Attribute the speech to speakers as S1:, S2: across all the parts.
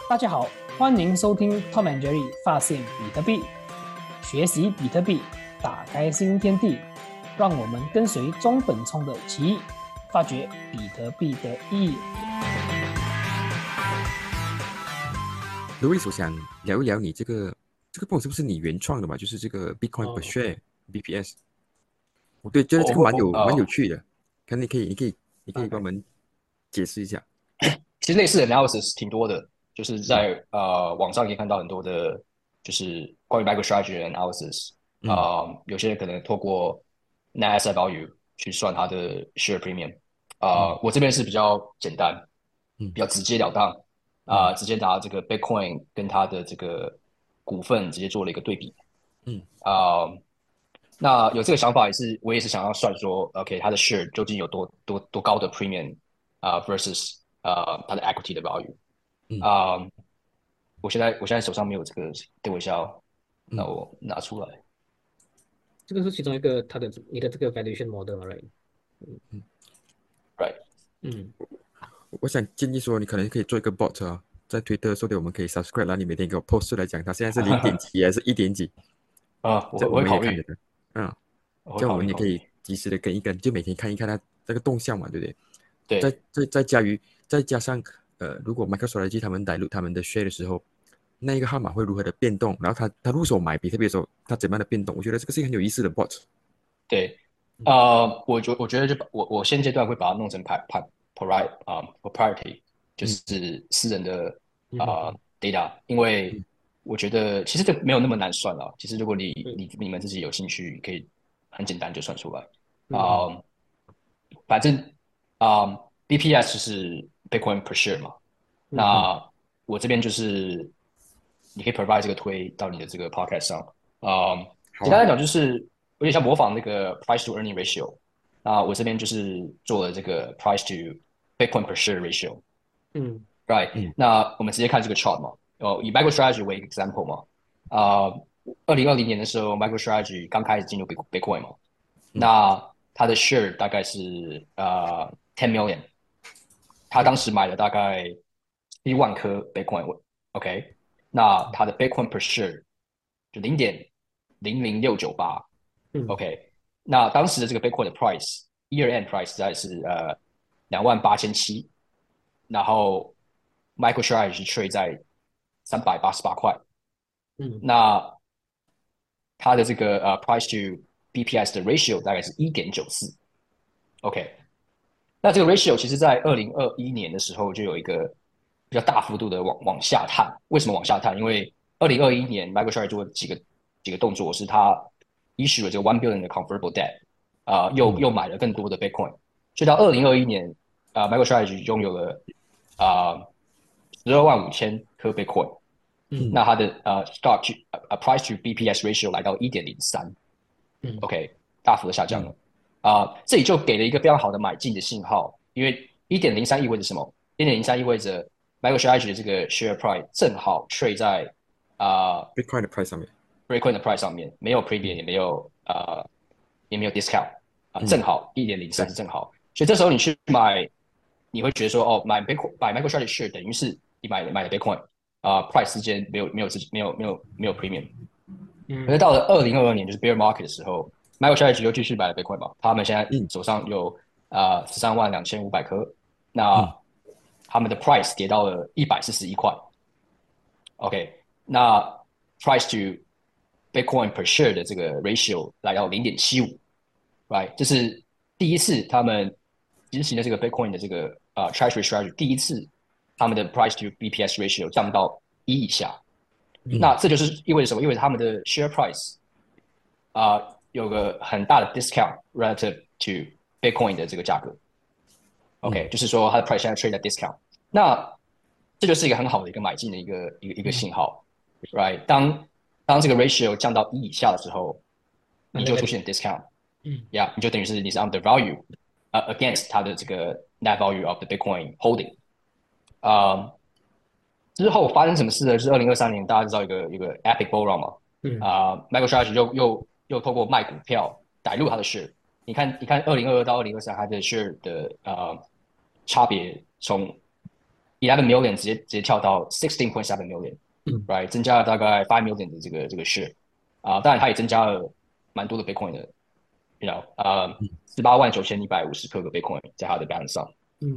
S1: 大家好，欢迎收听 Tom and Jerry 发现比特币，学习比特币，打开新天地。让我们跟随中本聪的奇异，发掘比特币的意义。
S2: Louis，我想聊一聊你这个泵是不是你原创的嘛？就是这个 Bitcoin per
S1: 哦
S2: share BPS，我对觉得这个
S1: 我会
S2: 蛮有趣的，看你可以帮我
S1: ，OK，
S2: 们解释一下。
S3: 其实类似的 analysis 挺多的，就是
S2: 嗯
S3: 在网上可以看到很多的，就是关于 MicroStrategy 的 analysis，
S2: 嗯
S3: 有些人可能透过 net asset value 去算它的 share premium，
S2: 嗯
S3: 我这边是比较简单，
S2: 嗯
S3: 比较直截了当，
S2: 嗯
S3: 直接拿这个 Bitcoin 跟它的这个股份直接做了一个对比，
S2: 嗯
S3: 呃，那有这个想法也是，我也是想要算说，OK，它的 share 究竟有多高的 premium versus 它的 equity 的 value。
S2: 嗯
S3: 啊、我现在手上没有这个，等我一下哦，那
S2: 嗯，
S3: 我拿出来。
S1: 这个是其中一个你的这个 valuation model 嘛，right？
S3: Right，
S1: 嗯，
S2: 我想建议说，你可能可以做一个 bot 啊，在推特说的我们可以 subscribe，然后你每天给我 post 出来讲，它现在是0.几还是1点几，
S3: 我会
S2: 这样我
S3: 我会考虑，
S2: 们也看得到。嗯，
S3: 我会
S2: 这样我
S3: 考虑考虑。
S2: 们也可以及时的跟一跟，就每天看一看它这个动向嘛，对不对？再
S3: 对，
S2: 再再加于再加上如果 MicroStrategy 他们导入他们的 share 的时候，那一个号码会如何的变动，然后他入手买比特币的时候，他怎么样的变动？我觉得这个是一个很有意思的 bot。
S3: 对，我觉得我现阶段会把它弄成propriety，就
S2: 嗯
S3: 是私人的
S1: 嗯
S3: data，因为
S2: 嗯
S3: 我觉得其实这没有那么难算了。其实如果你
S1: 嗯
S3: 你你们自己有兴趣，可以很简单就算出来。
S1: 嗯
S2: 嗯
S3: 啊、反正BPS 就是 Bitcoin per share 嘛。
S1: 嗯
S2: 嗯，
S3: 那我这边就是你可以 provide 这个推到你的这个 podcast 上。啊、
S2: 好啊，
S3: 简单来讲就是有点像模仿那个 price to earning ratio。那我这边就是做了这个 price to Bitcoin per share ratio。
S1: 嗯
S3: Right，
S2: 嗯
S3: 那我们直接看这个 chart 嘛。以 MicroStrategy 为一个 example 嘛。啊、2020年的时候，MicroStrategy 刚开始进入 Bitcoin 嘛。
S2: 嗯
S3: 那它的 share 大概是10 million，他当时买了大概1万颗 Bitcoin，OK，那他的 Bitcoin per share 就
S1: 嗯
S3: 0.00698，OK，那当时的这个 Bitcoin 的 price year end price 在是28700，然后 MicroStrategy trade 在388块，
S1: 嗯
S3: 那它的这个price to BPS 的 ratio 大概是1.94，OK，那这个 ratio 其实在2021年的时候就有一个比较大幅度的往下探。为什么往下探？因为2021年 MicroStrategy 做了几个动作，是它 issue 了这个1 billion 的 convertible debt，又
S2: 嗯
S3: 又买了更多的 Bitcoin，所以到2021年MicroStrategy 拥有了12.5万颗 Bitcoin，
S1: 嗯
S3: 那它的stock to price to BPS ratio 来到1.03。
S1: 嗯
S3: OK，大幅的下降
S2: 嗯
S3: 了。这里就给了一个非常好的买进的信号，因为1.03意味着什么？1.03意味着 MicroStrategy 的这个 share price 正好 trade 在
S2: ，Bitcoin 的 price 上面。
S3: Bitcoin 的 price 上面，没有 premium，
S2: 嗯
S3: 也没有 discount，正
S2: 嗯，
S3: 好1.03
S2: 对，
S3: 是正好，所以这时候你去买，你会觉得说，哦，买 MicroStrategy share 等于是你买了 Bitcoin，price 之间没有 premium。可是
S1: 嗯
S3: 到了2022年，就是 bear market 的时候，MicroStrategy 又继续买了 Bitcoin 嘛，他们现在
S2: 嗯
S3: 手上有13.25万颗，那
S2: 嗯
S3: 他们的 price 跌到了141块。OK，那 price to Bitcoin per share 的这个 ratio 来到0.75，right，这是第一次他们执行的这个 Bitcoin 的这个treasury strategy，第一次他们的 price to BPS ratio 降到以下。
S2: 嗯
S3: 那这就是意味着什么？意味着他们的 share price 有个很大的 discount relative to Bitcoin 的这个价格。
S2: 嗯
S3: OK，就是说它的 price 现在 trade 在 discount，那这就是一个很好的一个买进的一个
S1: 嗯
S3: 信号，right？当这个 ratio 降到一以下的时候，你就出
S1: ，undervalue，
S3: 现 discount，
S1: 嗯
S3: 你就等于是你是 undervalue against 它的这个 net value of the Bitcoin holding。之后发生什么事呢？就是2023年，大家知道一个 epic bull run 嘛，
S1: 嗯
S3: MicroStrategy 又透过卖股票逮入它的 share。你看，2022到2023，它的 share 的差别从 11 million 直接跳到16.7 million，right，增加了大概5 million 的这个 share，当然它也增加了蛮多的 Bitcoin 的，you know，189150颗个 Bitcoin 在它的 balance 上，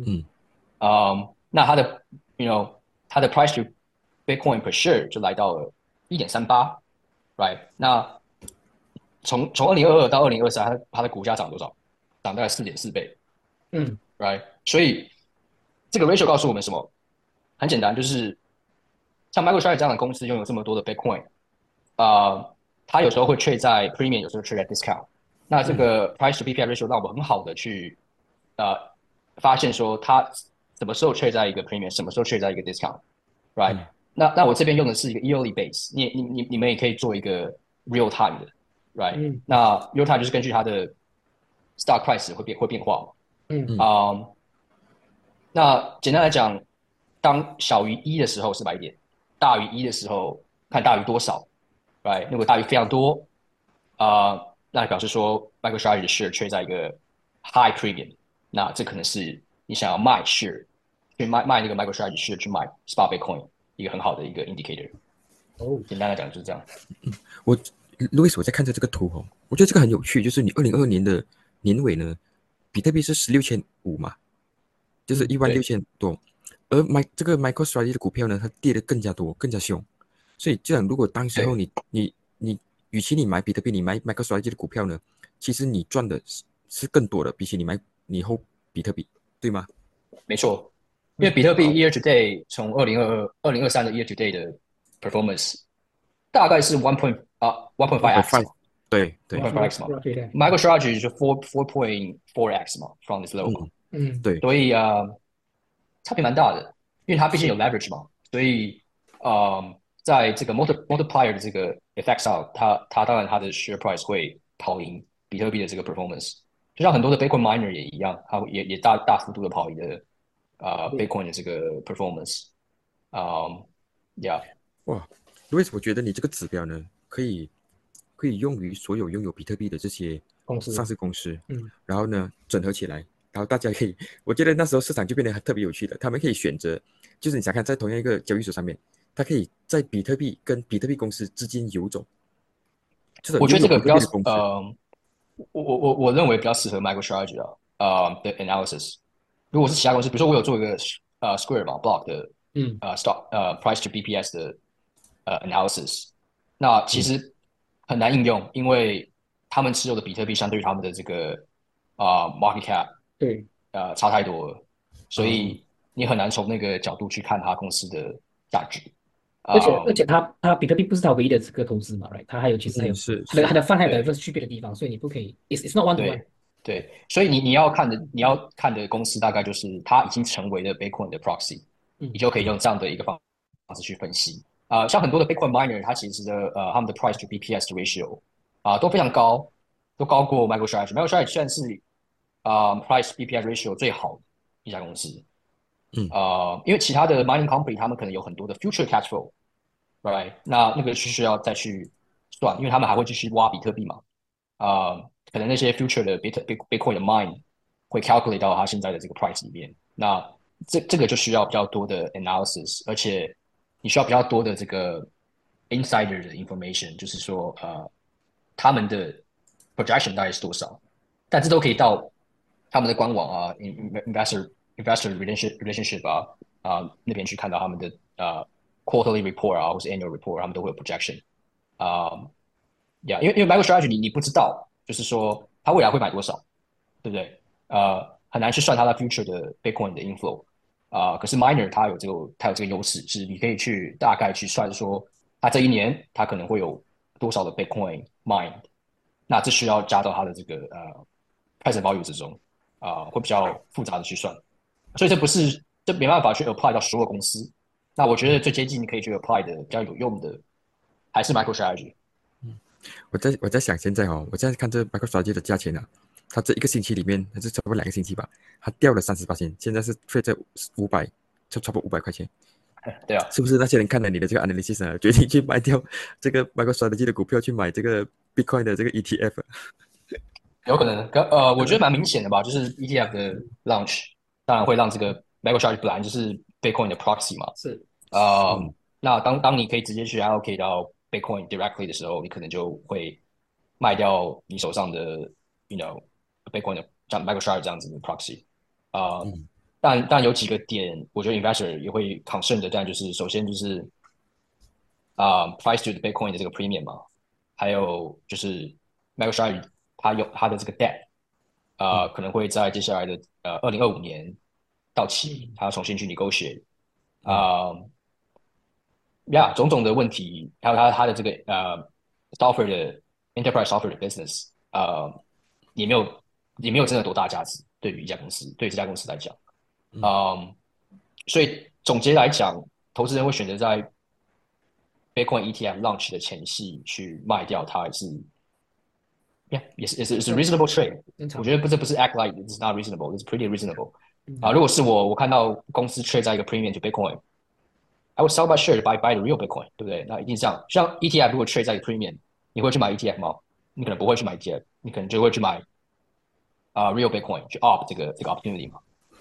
S3: 那它的 you know 它的 price to Bitcoin per share 就来到了1.38，right，那从2022到2023，它的股价涨多少？涨大概4.4倍，right，所以这个 ratio 告诉我们什么？很简单，就是像 MicroStrategy 这样的公司拥有这么多的 Bitcoin，它有时候会 trade 在 premium，有时候 trade 在 discount。那这个 price to PPI ratio 让我们很好的去发现说它什么时候 trade 在一个 premium，什么时候 trade 在一个 discount，right？那我这边用的是一个 yearly base，你们也可以做一个 real time 的，right？那 real time 就是根据它的 stock price 会变化嘛，那简单来讲，当小于1的时候是买点，大于1的时候看大于多少，right？如果大于非常多，那表示说 MicroStrategy 的 share 缺在一个 high premium，那这可能是你想要卖 share，去卖那个 MicroStrategy share 去买 spot Bitcoin 一个很好的一个 indicator。简单来讲就是这样。
S2: 路易斯，我在看着这个图哦，我觉得这个很有趣，就是你2022年的年尾呢，比特币是16,500嘛，就是16000多，而这个 MicroStrategy 的股票呢，它跌得更加多，更加凶，所以这样如果当时候你与其你买比特币，你买 MicroStrategy 的股票呢，其实你赚的是更多的，比起你hold比特币，对吗？
S3: 没错，因为比特币 year to day 从2023的 year to day 的 performance 大概是1.5x，
S2: 对
S3: 1.5x 嘛，MicroStrategy 就4.4x 嘛 from this level 嘛，
S2: 对，
S3: 所以差别蛮大的，因为它毕竟有 leverage 嘛，所以在这个 multiplier 的这个 effect 上，它当然它的 share price 会跑赢比特币的这个 performance，就像很多的 Bitcoin miner 也一样，它也大幅度的跑赢的Bitcoin 的这个 performance，yeah。
S2: 哇，路易斯，我觉得你这个指标呢，可以用于所有拥有比特币的这些上市公司，然后呢整合起来，然后大家可以，我觉得那时候市场就变得特别有趣了。他们可以选择，就是你想看在同样一个交易所上面，它可以在比特币跟比特币公司之间游走，
S3: 我觉得这个比较我认为比较适合 MicroStrategy 的 analysis。如果是其他公司，比如说我有做一个Square 嘛 Block 的stock price to BPS 的analysis，那其实很难应用，因为他们持有的比特币相对于他们的这个market cap
S1: 对
S3: 差太多了，所以你很难从那个角度去看它公司的价值。
S1: 而且它比特币不是它唯一的这个投资嘛，right？它其实还有它的饭还有
S3: 对
S1: 区别的地方，所以你不可以，it's not one to one。
S3: 对，所以你要看的公司大概就是它已经成为了 Bitcoin 的 proxy，你就可以用这样的一个方式去分析。像很多的 Bitcoin miner，它其实他们的 price to BPS 的 ratio 都非常高，都高过 MicroStrategy。MicroStrategy 算是price BPS ratio 最好的一家公司。因为其他的 mining company 他们可能有很多的 future cash flow，right？那个是需要再去算，因为他们还会继续挖比特币嘛。可能那些 future 的 Bitcoin 的 mine 会 calculate 到它现在的这个 price 里面。那这个就需要比较多的 analysis，而且你需要比较多的这个 insider 的 information，就是说他们的 projection 大概是多少，但这都可以到他们的官网investor relationship 那边去看到他们的quarterly report 或是 annual report，他们都会有 projection。因为 MicroStrategy 你不知道，就是说它未来会买多少，对不对？很难去算它的 future 的 Bitcoin 的 inflow。可是 miner 它有这个优势，是你可以去大概去算说，它这一年它可能会有多少的 Bitcoin mine，那这需要加到它的这个present value 之中，会比较复杂的去算，所以这没办法去 apply 到所有公司。那我觉得最接近你可以去 apply 的比较有用的，还是 MicroStrategy。
S2: 我在想现在我在看这 MicroStrategy 的价钱啊，它这一个星期里面，还是差不多2个星期吧，它掉了30%，现在是退在500，就差不多500块钱。
S3: 对啊，
S2: 是不是那些人看了你的这个 analysis 啊，决定去卖掉这个 MicroStrategy 的股票，去买这个 Bitcoin 的这个 ETF？
S3: 有可能，我觉得蛮明显的吧，就是 ETF 的 launch，当然会让这个 MicroStrategy 本来就是 Bitcoin 的 proxy 嘛。
S1: 是，
S3: 那当你可以直接去 allocate 到 Bitcoin directly 的时候，你可能就会卖掉你手上的，you know Bitcoin 的像 MicroStrategy 这样子的 proxy。但有几个点，我觉得 investor 也会 concern 的，但就是首先就是price to the Bitcoin 的这个 premium 嘛，还有就是 MicroStrategy 它的这个 debt，可能会在接下来的2025年到期，它要重新去 negotiate。种种的问题，还有它的这个software 的 enterprise software 的 business，也没有真的多大价值对于一家公司，对这家公司来讲。所以总结来讲，投资人会选择在 Bitcoin ETF launch 的前夕去卖掉它，也是 reasonable trade。我觉得这不是 act like it's not reasonable, it's pretty reasonable。如果是我看到公司 trade 在一个 premium to Bitcoin，I would sell my share to buy the real Bitcoin，对不对？那一定是这样。像 ETF 如果 trade 在一个 premium，你会去买 ETF 吗？你可能不会去买 ETF，你可能就会去买real Bitcoin 去 opt 这个 opportunity 嘛。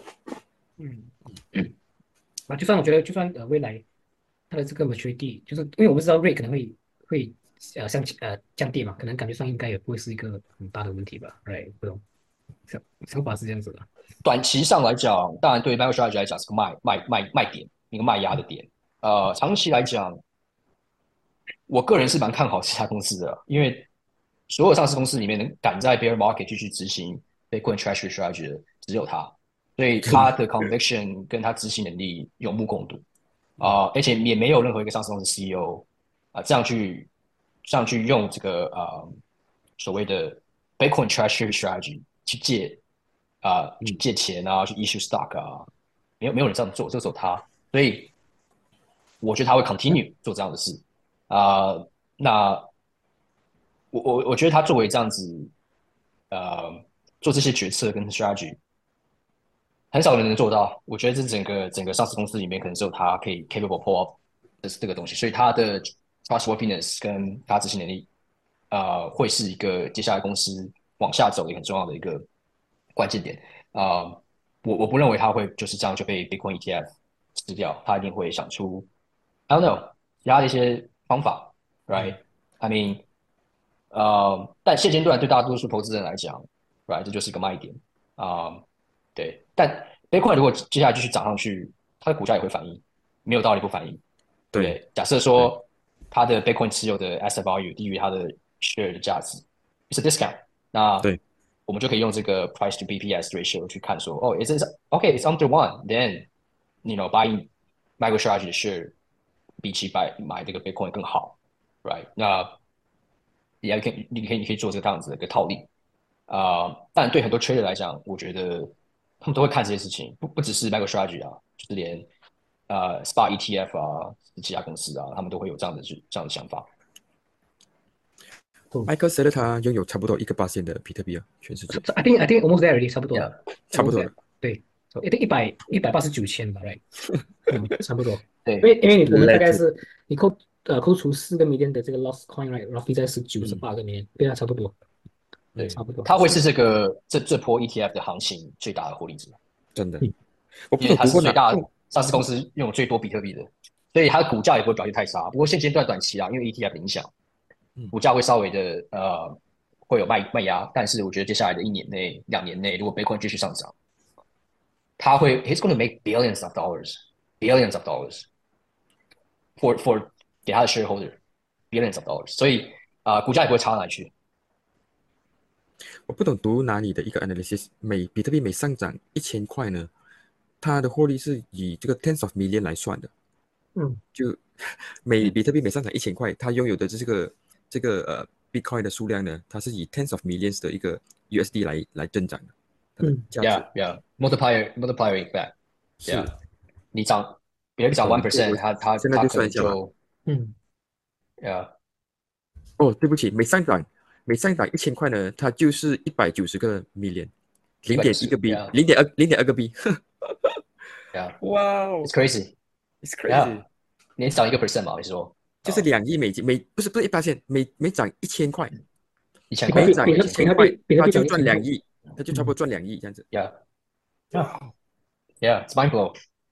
S1: 就算我觉得，就算未来它的这个 maturity，就是因为我们知道 rate 可能会降低嘛，可能感觉上应该也不会是一个很大的问题吧，right？不懂，想法是这样子的。
S3: 短期上来讲，当然对 MicroStrategy 来讲是个卖点，一个卖压的点。长期来讲，我个人是蛮看好这家公司的，因为所有上市公司里面能敢在 bear market 继续执行 Bitcoin Treasury Strategy 的只有它，所以它的 conviction 跟它执行能力有目共睹。而且也没有任何一个上市公司 CEO 这样去用这个所谓的 Bitcoin Treasury Strategy 去借钱啊，去 issue stock 啊，没有人这样做，就只有他，所以我觉得他会 continue 做这样的事。那我觉得他作为这样子做这些决策跟 strategy，很少人能做到。我觉得这整个上市公司里面，可能只有他可以 capable pull off 的这个东西，所以他的 trustworthiness 跟他执行能力，会是一个接下来公司往下走的一个很重要的一个关键点。我不认为他会就是这样就被 Bitcoin ETF 吃掉，他一定会想出 I don't know 其他的一些方法，right？I mean，但现阶段对大多数投资人来讲，right，这就是一个卖点。对，但 Bitcoin 如果接下来继续涨上去，它的股价也会反应，没有道理不反应，对不对？假设说它的 Bitcoin 持有的 asset value 低于它的 share 的价值，it's a discount。那我们就可以用这个 price to BPS ratio 去看说，哦，it's okay，it's under one，then buying MicroStrategy 的 share 比起买这个 Bitcoin 更好，right？那你可以做这个样子的一个套利。但对很多 trader 来讲，我觉得他们都会看这些事情，不只是 MicroStrategy 啊，就是连SPA ETF 啊，其他公司啊，他们都会有这样的想法。
S2: Michael Saylor 他拥有差不多1%的比特币啊，全世界。
S1: I think almost there already， 差不多了，
S2: 差不多了。
S1: 对，I think 189千吧，right？ 差不多。
S3: 对，
S1: 因为我们大概是你扣除4个 million 的这个 lost coin，right？roughly 在98个 million，对啊，差不多。
S3: 对，
S1: 差不多。
S3: 它会是这波 ETF 的行情最大的获利者，
S2: 真的。
S3: 因为它是最大的上市公司拥有最多比特币的，所以它的股价也不会表现太差。不过现阶段短期啊，因为 ETF 的影响，股价会稍微的会有卖压，但是我觉得接下来的1年内、2年内，如果 Bitcoin 继续上涨，he's going to make billions of dollars for 给他的 shareholder billions of dollars， 所以股价也不会差到哪里去。
S2: 我不懂读哪里的一个 analysis， 比特币每上涨1000块呢，它的获利是以这个 tens of million 来算的。就比特币每上涨1000块，它拥有的这个Bitcoin 的数量呢，它是以 tens of millions 的一个 USD 来增长的。
S3: multiplier effect。
S2: 是，
S3: 你比特币涨 1%， 它
S2: 现在就算一下吧。对不起，每上涨1000块呢，它就是190个 million，0.1个 B，0.2个 B。哇哦
S3: ，It's crazy，It's crazy。你涨1% 嘛？你说
S2: 就是2亿美金，不是1%，每涨1000块
S3: ，1000块，
S2: 每涨1000块，它就赚2亿，它就差不多赚2亿这样子。
S3: Yeah，it's mind blow。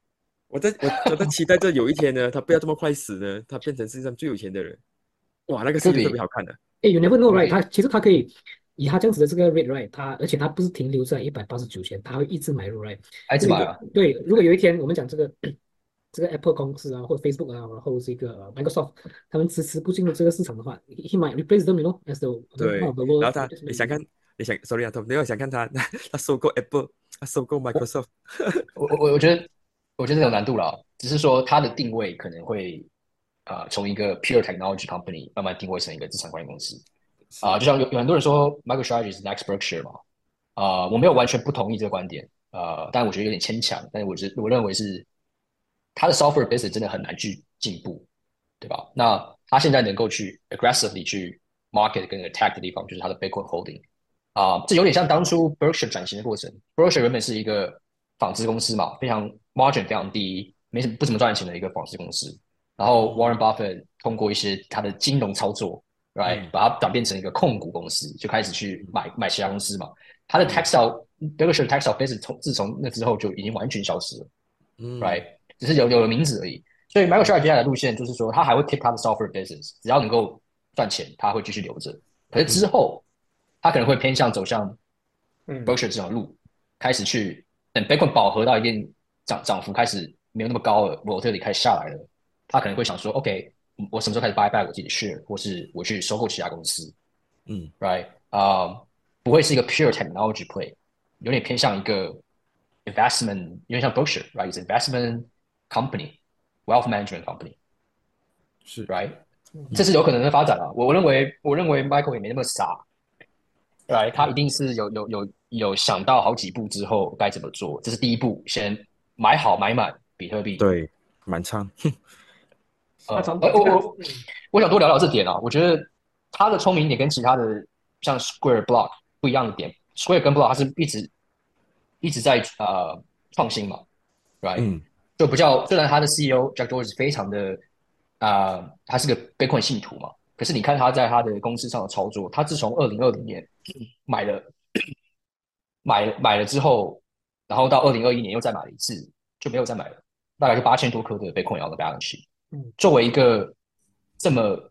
S2: 我在期待着有一天呢，他不要这么快死呢，他变成世界上最有钱的人。哇，那个戏就特别
S3: 科比，
S2: 好看的。
S1: 哎，you never know right？
S3: 对，
S1: 他其实他可以以他这样子的这个 rate right，而且他不是停留在189钱，他会一直买入 right。所以
S3: 孩子买啊，
S1: 对，如果有一天我们讲这个 Apple 公司啊，或者 Facebook 啊，然后这个Microsoft，他们迟迟不进入这个市场的话，he might replace them, you know, as the one
S2: 对，
S1: of the
S2: 然
S1: world
S2: 后他
S1: richest
S2: 你
S1: man.
S2: 想看，sorry 啊，Tom，你要想看他，他收购 Apple，他收购
S3: 我
S2: Microsoft。
S3: 我觉得有难度了，只是说它的定位可能会从一个 pure technology company 慢慢定位成一个资产管理公司
S2: 是，
S3: 就像有很多人说 MicroStrategy 是 Next Berkshire 嘛，我没有完全不同意这个观点，但我觉得有点牵强，但是我认为是它的 software business 真的很难去进步，对吧？那它现在能够去 aggressively 去 market 跟 attack 的地方，就是它的 Bitcoin holding。这有点像当初 Berkshire 转型的过程。Berkshire 原本是一个纺织公司嘛，非常 margin 非常低，不怎么赚钱的一个纺织公司。然后
S2: 嗯
S3: Warren Buffett 通过一些他的金融操作，right，
S2: 嗯
S3: 把它转变成一个控股公司，就开始去买其他公司嘛。他的
S2: 嗯
S3: Berkshire textile business 自从那之后就已经完全消失了
S2: 嗯
S3: ，right，只是有了名字而已。所以 Microsoft 接下来的路线就是说，他还会 keep 他的 software business，只要能够赚钱，他会继续留着。可是之
S2: 嗯
S3: 后，他可能会偏向走向
S1: 嗯
S3: Berkshire 这条路，开始去等 Bitcoin 饱和到一定涨幅开始没有那么高了，volatility 开始下来了，他可能会想说，OK，我什么时候开始 buy back 我自己的 share，或是我去收购其他公司
S2: 嗯，
S3: ，right？不会是一个 pure technology play，有点偏向一个 investment，有点像 Berkshire，right？It's investment company，wealth management company。
S2: 是，
S3: right？这
S2: 嗯
S3: 是有可能的发展啊。我认为 Michael 也没那么傻，right？他一定是有想到好几步之后该怎么做。这是第一步，先买好买满比特币。
S2: 对，满仓。
S1: 他从
S3: 我
S1: 这个
S3: 我想多聊聊这点啊。我觉得他的聪明点跟其他的像 Square Block 不一样的点，Square 跟 Block 它是一直在创新嘛，right？
S2: 嗯
S3: 就不叫虽然他的 CEO Jack Dorsey 非常的他是个 Bitcoin 信徒嘛，可是你看他在他的公司上的操作，他自从2020年买了买了之后，然后到2021年又再买了一次，就没有再买了，大概就8000多颗的 Bitcoin on the balance sheet。
S1: 嗯
S3: 作为一个这么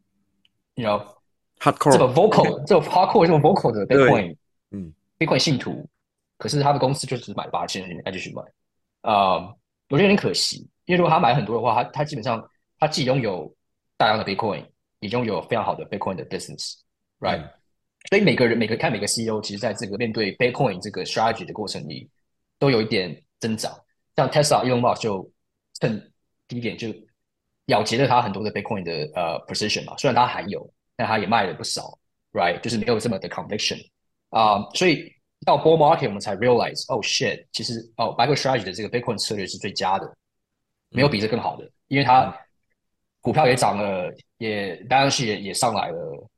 S3: you know 这么
S2: ，hardcore。
S3: vocal 这么 hardcore 这么 vocal 的
S2: 对，
S3: Bitcoin
S2: 嗯
S3: Bitcoin 信徒，可是他的公司就只买了8000，他继续买。啊、我觉得有点可惜，因为如果他买很多的话，他基本上他既拥有大量的 Bitcoin，也拥有非常好的 Bitcoin 的 business，right？
S2: 嗯
S3: 所以每个 CEO，其实在这个面对 Bitcoin 这个 strategy 的过程里，都有一点挣扎。像 Tesla Elon Musk 就趁低点就了结了他很多的 Bitcoin 的position 嘛，虽然他还有，但他也卖了不少，right？就是没有这么的 conviction。所以到 bull market 我们才 realize，oh shit，其实MicroStrategy 的这个 Bitcoin 策略是最佳的，没有
S2: 嗯
S3: 比这更好的，因为
S2: 嗯
S3: 它股票也涨了，也 balance sheet 也上来了，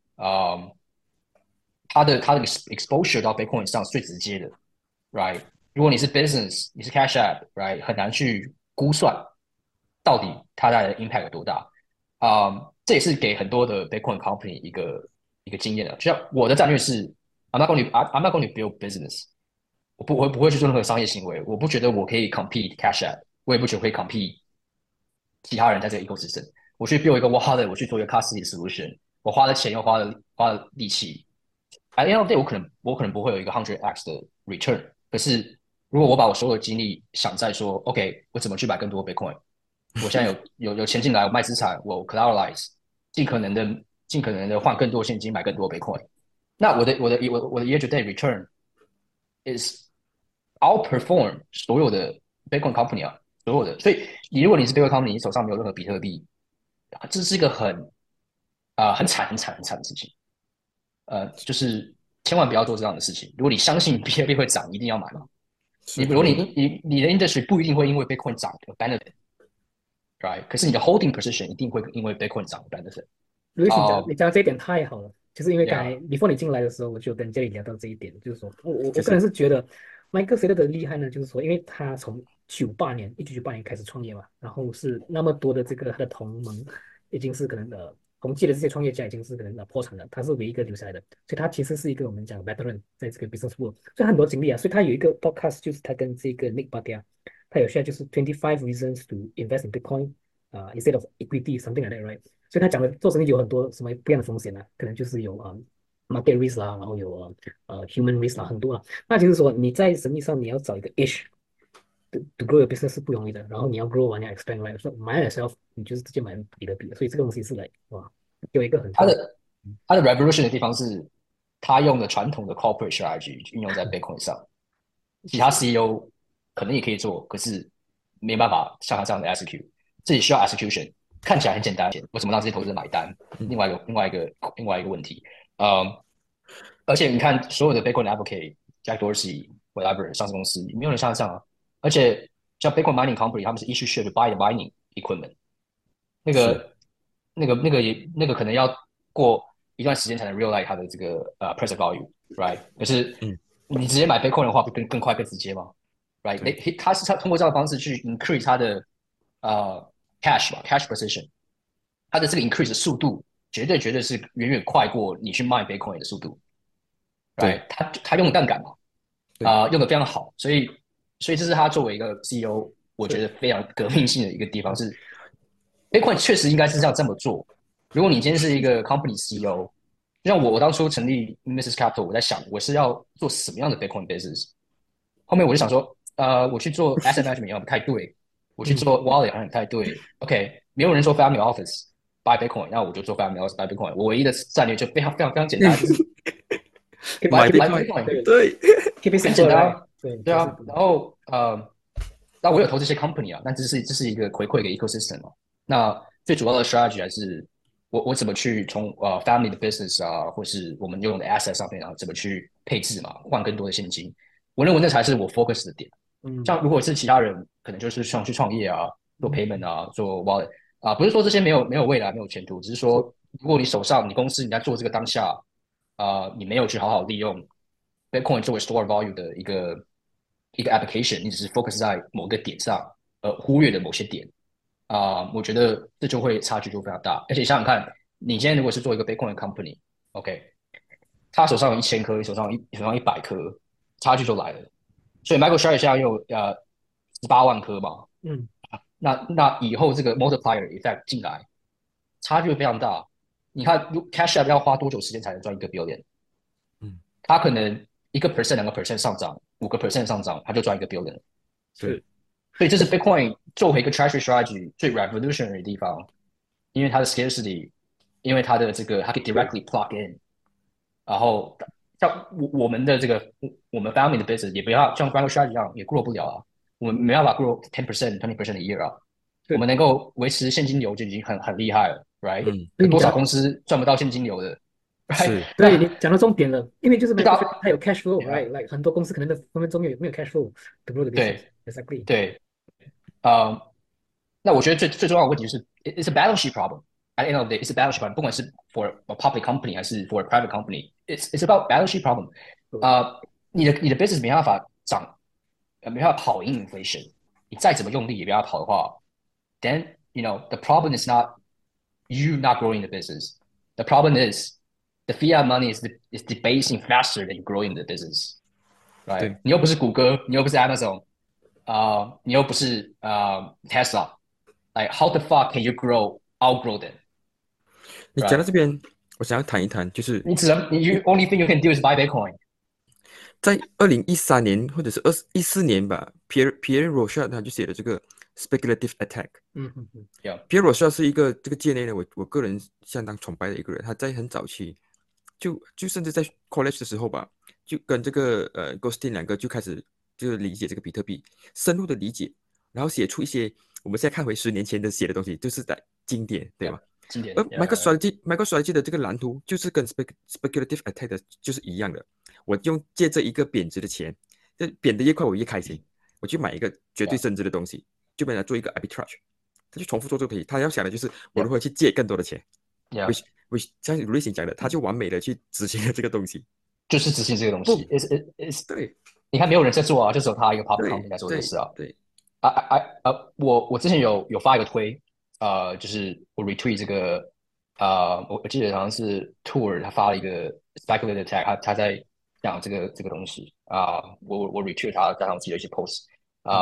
S3: 它的 exposure 到 Bitcoin 上是最直接的，right？如果你是 business，你是 cash app，right？很难去估算到底它带来的 impact 有多大。这也是给很多的 Bitcoin company 一个经验的。就像我的战略是，I'm not going to build business，我不会去做任何商业行为，我不觉得我可以 compete cash app，我也不觉得可以 compete 其他人在这个 ecosystem。我去 build 一个 wallet，我去做一个 custody solution，我花了钱又花了力气，at the end of the day，我可能不会有一个100x 的 return。可是如果我把我所有的精力想在说，OK，我怎么去买更多 Bitcoin，我现在有钱进来，我卖资产，我 collateralize，尽可能的换更多现金买更多 Bitcoin。那我的 year to day return is outperform 所有的 Bitcoin company 啊，所有的。所以如果你是 Bitcoin company，你手上没有任何比特币，这是一个很惨很惨的事情。就是千万不要做这样的事情。如果你相信比特币会涨，一定要买嘛。如果
S2: 是肯定的。
S3: 你的 industry 不一定会因为 Bitcoin 涨而 benefit，right？可是你的 holding position 一定会因为 Bitcoin 涨而 benefit。
S1: 卢易斯，你讲
S3: 啊
S1: 你讲的这一点太好了，就是因为刚才
S3: ，yeah，
S1: before 你进来的时候，我就跟这里聊到这一点，就是说我个人
S2: 谢谢。
S1: 是觉得麦克菲勒的厉害呢，就是说，因为他从1998年开始创业嘛，然后是那么多的这个他的同盟已经是可能同届的这些创业家已经是可能破产了，他是唯一一个留下来的，所以他其实是一个我们讲 veteran 在这个 business world，所以他很多经历啊，所以他有一个 podcast 就是他跟这个 Nick Batia
S4: 他有 share 就是 25 reasons to invest in Bitcoin instead of equity something like that right。所以他讲的做生意有很多什么不一样的风险啊，可能就是有market risk 啦，然后有human risk 啦，很多啦。那就是说你在生意上你要找一个 edge to grow your business 是不容易的，然后你要 grow 完你要 expand right，所以买 yourself 你就是直接买比特币，所以这个东西是来哇有一个很大
S3: 它的它的 revolution 的地方是，他用的传统的 corporate strategy 运用在 Bitcoin 上，其他 CEO 可能也可以做，可是没办法像他这样的 execute，这里需要 execution，看起来很简单，我怎么让这些投资者买单？另外一个问题，而且你看所有的 Bitcoin advocate，Jack Dorsey，whatever 上市公司，没有人像他这样啊，而且像 Bitcoin mining company，他们是 issue share to buy the mining equipment，那个那个可能要过一段时间才能 realize 它的这个present value，right？可是你直接买 Bitcoin 的话，会更快更直接吗？right？他是通过这样的方式去 increase 它的cash position，它的这个 increase 的速度绝对是远远快过你去卖 Bitcoin 的速度，right？他用的杠杆嘛，用的非常好，所以这是他作为一个 CEO，我觉得非常革命性的一个地方是。Bitcoin 确实应该是要这么做。如果你今天是一个 company CEO，就像我当初成立 Mrs. Capital，我在想我是要做什么样的 Bitcoin business。后面我就想说，我去做 asset management 好像不太对，我去做 wallet 好像不太对。OK， 没有人做 family office buy Bitcoin，那我就做 family office buy Bitcoin。我唯一的战略就非常简单，就是
S2: 买
S3: Bitcoin，
S2: 对，
S3: 很简单，
S4: 对
S3: 啊。然后那我有投这些 company 啊，但这是一个回馈给 ecosystem 嘛。那最主要的 strategy 还是我怎么去从family 的 business 啊，或是我们拥有的 asset 上面啊，怎么去配置嘛，换更多的现金。我认为那才是我 focus 的点。像如果是其他人，可能就是想去创业啊，做 payment 啊，做 wallet 啊，不是说这些没有未来没有前途，只是说如果你手上你公司你在做这个当下你没有去好好利用 Bitcoin 作为 store value 的一个 application，你只是 focus 在某个点上，忽略了某些点我觉得这就会差距就非常大。而且想想看，你今天如果是做一个 Bitcoin company，OK，他手上有1000颗，你手上100颗，差距就来了。所以 MicroStrategy 现在有18万颗嘛，那以后这个 multiplier effect 进来，差距非常大。你看，Cash App 要花多久时间才能赚1个 billion？它可能1%、2% 上涨，5% 上涨，它就赚1个 billion。
S2: 是，
S3: 所以这是 Bitcoin 作为一个 treasury strategy 最 revolutionary 的地方，因为它的 scarcity，因为它的这个它可以 directly plug in，然后像我们的这个我们 family 的 business 也不要像 MicroStrategy 一样也 grow 不了啊，我们没办法 grow 10%、20% a year 啊，我们能够维持现金流就已经很厉害了 ，right？有多少公司赚不到现金流的？right？
S4: 对，你讲到重点了，因为就是 MicroStrategy 它有 cash flow，right？like 很多公司可能的分分钟没有 cash flow to grow the business，exactly。
S3: 对，那我觉得最重要的问题就是 it's a balance sheet problem。At the end of the day, it's a balance sheet problem。不管是 for a public company 还是 for a private company，it's about balance sheet problem。你的 business 没办法涨，没办法跑赢 inflation，你再怎么用力也没办法跑的话，then you know the problem is not you not growing the business. The problem is the fiat money is debasing faster than you growing the business. Right？你又不是谷歌，你又不是 Amazon，你又不是Tesla。Like how the fuck can you outgrow them？
S2: 你讲到这边，我想要谈一谈，就是
S3: 你only thing you can do is buy Bitcoin。
S2: 在2013年或者是14年吧，Pierre Rochard 他就写了这个 speculative attack。Pierre Rochard 是一个这个界内的我个人相当崇拜的一个人，他在很早期就甚至在 college 的时候吧，就跟这个Goldstein 两个就开始就理解这个比特币，深入的理解，然后写出一些我们现在看回10年前的写的东西，就是在经典，对吗？
S3: 经典。
S2: 而 MicroStrategy 的这个蓝图就是跟 speculative attack 的就是一样的。我借这一个贬值的钱，这贬得越快我越开心，我去买一个绝对升值的东西，就帮他做一个 arbitrage， 他就重复做这个题，他要想的就是我如何去借更多的钱。which 像瑞星讲的，他就完美的去执行了这个东西，
S3: 就是执行这个东西。
S2: 对，
S3: 你看没有人在做啊，就只有他一个 public company 在做这个事啊。
S2: 对。
S3: 我之前有发一个推，就是我 retweet 这个，我记得好像是 Tour 他发了一个 speculative attack，他在讲这个东西我 retweet 他加上自己的一些 post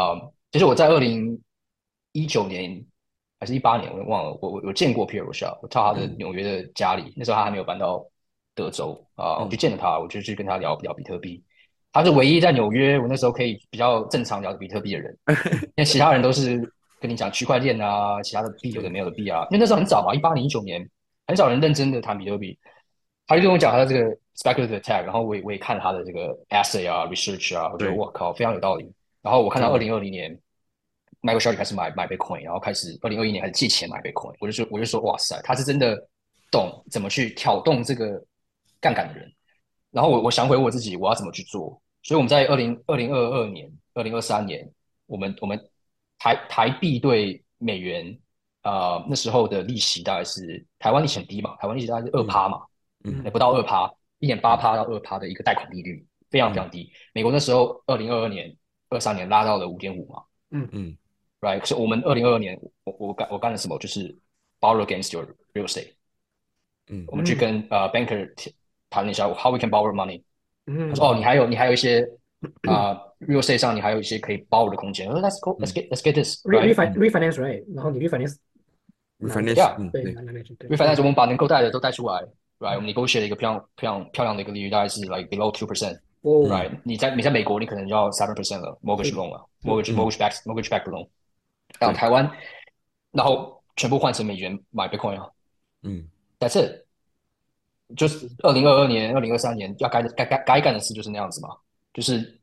S3: 其实我在2019年还是18年，我忘了，我见过 Pierre Rochelle，我到他的纽约的家里，那时候他还没有搬到德州我去见了他，我就去跟他聊聊比特币。他是唯一在纽约我那时候可以比较正常聊比特币的人，因为其他人都是跟你讲区块链啊，其他的币有的没有的币啊，因为那时候很早嘛，18年、19年，很少人认真的谈比特币。他就跟我讲他的这个 speculative attack，然后我也看了他的这个 essay 啊、research 啊，我觉得
S2: 对，
S3: 我靠非常有道理。然后我看到
S2: 真的，
S3: 2020年，Michael Shardy 开始买 Bitcoin，然后开始2021年开始借钱买 Bitcoin，我就说哇塞，他是真的懂怎么去挑动这个杠杆的人。然后我想回我自己，我要怎么去做？所以我们在2022年、2023年，我们台币对美元，那时候的利息大概是台湾利息很低嘛，台湾利息大概是2%嘛，
S2: 嗯
S3: 不到2%，1.8%到2%的一个贷款利率，非常非
S2: 嗯
S3: 常低。美国那时候2022年、23年拉到了5.5嘛
S2: 嗯
S3: ，right？所以我们2022年我干了什么？就是 borrow against your real estate。
S2: 嗯
S3: 我们去跟banker 谈了一下 how we can borrow money。他说哦，
S4: 嗯
S3: 你还有一些real estate 上你还有一些可以 borrow 的空间。我说 let's go
S2: 嗯
S3: let's get this，right？
S4: refinance right，然后你 refinance 拿那个
S2: ，refinance，
S3: Yeah，
S4: 对
S2: 对，
S4: 拿那边去对，
S3: refinance 我们把能够贷的都贷出来，right？我
S4: 嗯
S3: 们 negotiate 一个漂亮的一个利率，大概是 like below
S4: 哦
S3: 2%，right？你在美国你可能就要7%了，mortgage
S4: 是
S3: loan 了
S4: 是
S3: ，mortgage
S2: 嗯
S3: back loan。
S2: 对，
S3: 台湾，然后全部换成美元买 Bitcoin 啊
S2: 嗯
S3: ，that's it。就是2022年、2023年该干的事就是那样子嘛，就是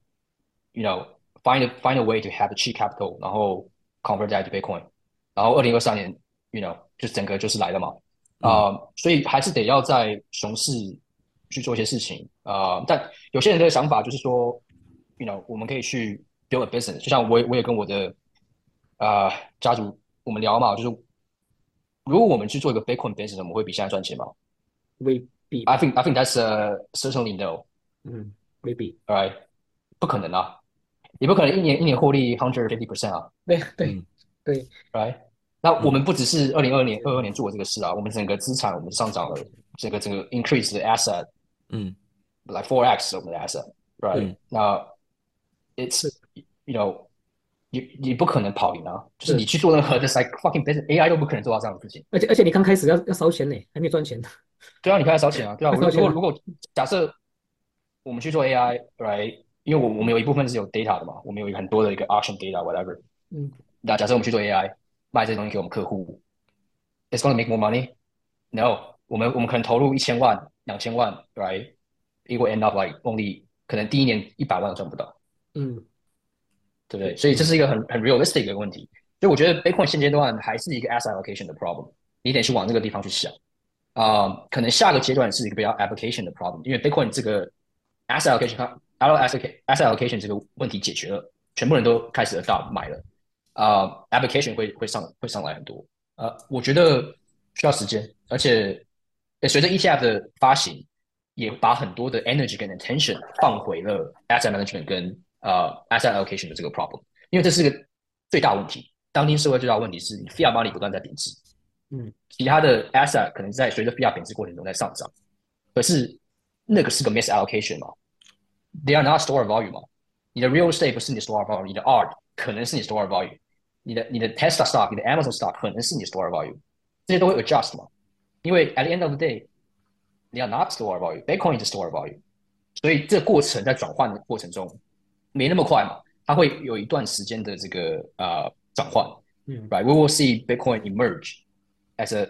S3: you know find a way to have a cheap capital，然后 convert that to Bitcoin，然后2023年 you know 就整个就是来了嘛，
S2: 嗯
S3: 所以还是得要在熊市去做一些事情但有些人的想法就是说，you know 我们可以去 build a business，就像我也跟我的呃家族我们聊嘛，就是如果我们去做一个 Bitcoin business，我们会比现在赚钱吗
S4: 未必
S3: ？I
S4: 吧，
S3: think I think that's certainly no。
S4: 未必，
S3: Right，不可能啊，你不可能一年获利 150% 啊
S4: 对对
S2: 嗯
S4: 对，
S3: ，Right？那我们
S2: 嗯
S3: 不只是2022年做这个事啊，我们整个资产我们上涨了，整个 increase 的 asset
S2: 嗯
S3: like 4x 我们的 asset，Right？
S2: 嗯
S3: 那 it's
S4: 是
S3: you know 你不可能跑赢啊，就是你
S4: 是，
S3: 去做任何的 like fucking business，AI 都不可能做到这样的事情。
S4: 而且你刚开始要烧钱呢，还没有赚钱，
S3: 对啊，你开始烧钱啊，对啊，
S4: 要烧钱了，
S3: 如果假设我们去做 AI，right？因为我们有一部分是有 data 的嘛，我们有很多的一个 auction data whatever。
S4: 嗯
S3: 那假设我们去做 AI，卖这些东西给我们客户，it's gonna make more money？No，我们可能投入1000万、2000万，right？It will end up like only 可能第一年100万都赚不到，
S4: 嗯
S3: 对不对？
S4: 是
S3: 所以这是一个很 realistic 的问题。所以我觉得 Bitcoin 现阶段还是一个 asset allocation 的 problem，你得去往这个地方去想。可能下个阶段是一个比较 application 的 problem，因为 Bitcoin 这个 asset allocation 它 asset allocation 这个问题解决了，全部人都开始 adopt 买了，application 会上来很多，我觉得需要时间，而且随着 ETF 的发行，也把很多的 energy 跟 attention 放回了 asset management 跟asset allocation 的这个 problem，因为这是个最大问题，当今社会最大的问题是你 fiat money 不断在贬值。
S4: 嗯
S3: 其他的 asset 可能在随着 fiat 贬值过程中在上涨，可是那个是个 misallocation 嘛，they are not store of value 嘛。你的 real estate 不是你的 store of value，你的 art 可能是你 store of value，你的 Tesla stock，你的 Amazon stock 可能是你 store of value，这些都会 adjust 嘛。因为 at the end of the day，they are not store of value，Bitcoin 是 store of value，所以这个过程在转换的过程中没那么快嘛，它会有一段时间的这个转换，right？We will see Bitcoin emerge as a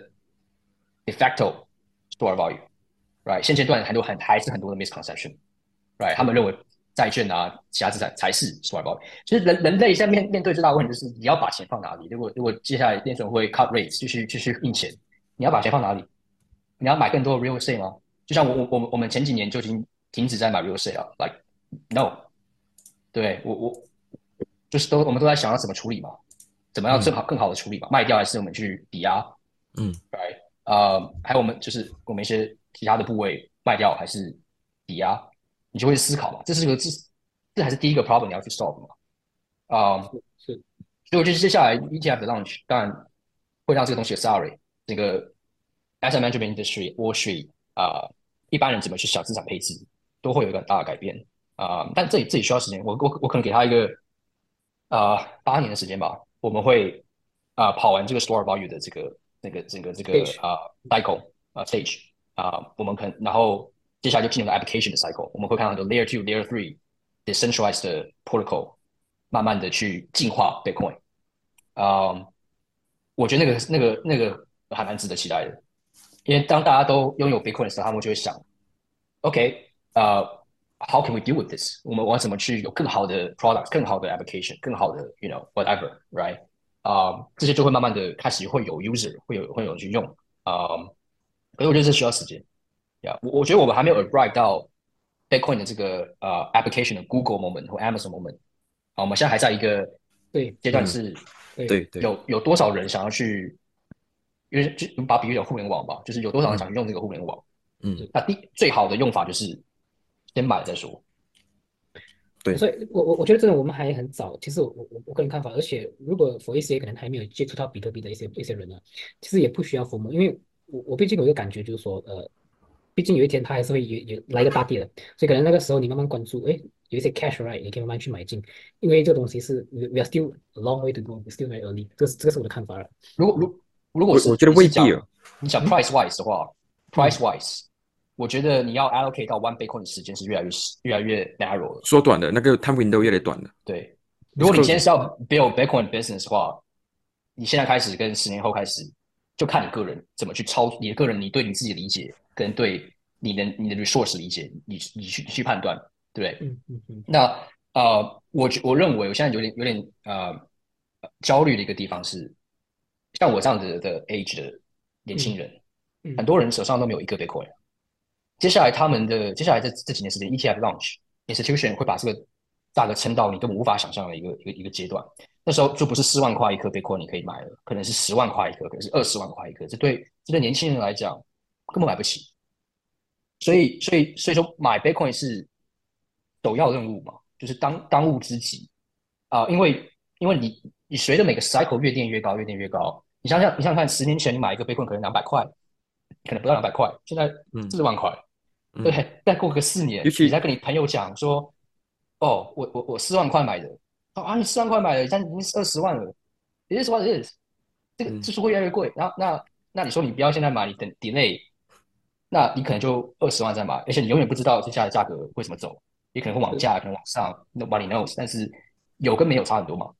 S3: de facto store value，right？现阶段还是很多的 misconception，right？他们认为债券啊，其他资产才是 store value。其实人类在面对最大的问题就是你要把钱放哪里？如果接下来联准会 cut rates，继续印钱，你要把钱放哪里？你要买更多的 real estate 吗？就像我们前几年就已经停止在买 real estate 了，like no，对我就是我们都在想要怎么处理嘛，怎么样更好的处理嘛，卖掉还是我们去抵押
S2: 嗯
S3: ，right？还有我们一些其他的部位卖掉还是抵押，你就会思考嘛，这还是第一个 problem 你要去 solve 嘛，
S4: 是
S3: 所以我觉得接下来 ETF 的 launch 当然会让这个东西 accelerate，这个 asset management industry、Wall Street 一般人怎么去小资产配置，都会有一个很大的改变但这里需要时间。我可能给他一个 8年的时间吧，我们会跑完这个 store value 的这个
S4: Stage
S3: cycle stage 我们然后接下来就进入了 application 的 cycle，我们会看到很多 layer two、layer three decentralized 的 protocol，慢慢的去进化 Bitcoin。我觉得那个还蛮值得期待的，因为当大家都拥有 Bitcoin 的时候，他们就会想，OK，how can we deal with this？我要怎么去有更好的 product、更好的 application、更好的 whatever，right？这些就会慢慢的开始会有 user，会有人去用。可是我觉得这需要时间。我觉得我们还没有 arrive 到 Bitcoin 的这个application 的 Google moment 或 Amazon moment。我们现在还在一个
S4: 对
S3: 阶段是
S4: 对
S2: 对，
S3: 有多少人想要去，因为就把比喻成互联网吧，就是有多少人想去用这个互联网。
S2: 嗯，
S3: 那最好的用法就是先买了再说。
S2: 对，
S4: 所以我觉得真的我们还很早。其实我个人看法，而且如果 for 一些可能还没有接触到比特币的一些人呢，其实也不需要 FOMO，因为我毕竟有一个感觉就是说，毕竟有一天它还是会有来一个大跌的，所以可能那个时候你慢慢关注，哎，有一些 cash right，你可以慢慢去买进，因为这个东西是 we are still a long way to go，we're still very early，这个是我的看法了。
S3: 如果如如果是
S2: 我觉得
S3: 你是讲
S2: 未必哦。
S3: 你讲
S4: 嗯
S3: price wise 的话，price
S4: 嗯，
S3: wise，我觉得你要 allocate 到 one Bitcoin 的时间是越来越 narrow 了。
S2: 缩短的那个 time window 越来越短了。
S3: 对，如
S2: 就是
S3: 果你今
S2: close
S3: 天是要 build Bitcoin business 的话，你现在开始跟10年后开始，就看你个人怎么去你的个人，你对你自己的理解跟对你的 resource 理解，你去判断，对不对？
S4: 嗯，
S3: 那我认为我现在有点焦虑的一个地方是，像我这样子的 age 的年轻
S4: 嗯
S3: 人，很
S4: 嗯
S3: 多人手上都没有一个 Bitcoin。接下来这几年时间，ETF launch institution 会把这个价格撑到你根本无法想象的一个阶段。那时候就不是4万块一颗 Bitcoin 你可以买了，可能是10万块一颗，可能是20万块一颗。这对年轻人来讲根本买不起。所以说买 Bitcoin 是首要任务嘛，就是当务之急因为你随着每个 cycle 越垫越高，越垫越高。你想想看，10年前你买一个 Bitcoin 可能200块，可能不到200块，现在
S2: 嗯
S3: 4万块。
S2: 嗯，
S3: 对，再过个4年，你再
S2: 尤其
S3: 跟你朋友讲说，哦，我4万块买的，你4万块买的，现在已经是20万了，it is what it is，这个
S2: 嗯
S3: 就是会越来越贵。然后那你说你不要现在买，你等 delay，那你可能就20万再买，而且你永远不知道接下来价格会怎么走，也可能会往
S4: 是
S3: 下，可能往上，nobody knows。但是有跟没有差很多嘛。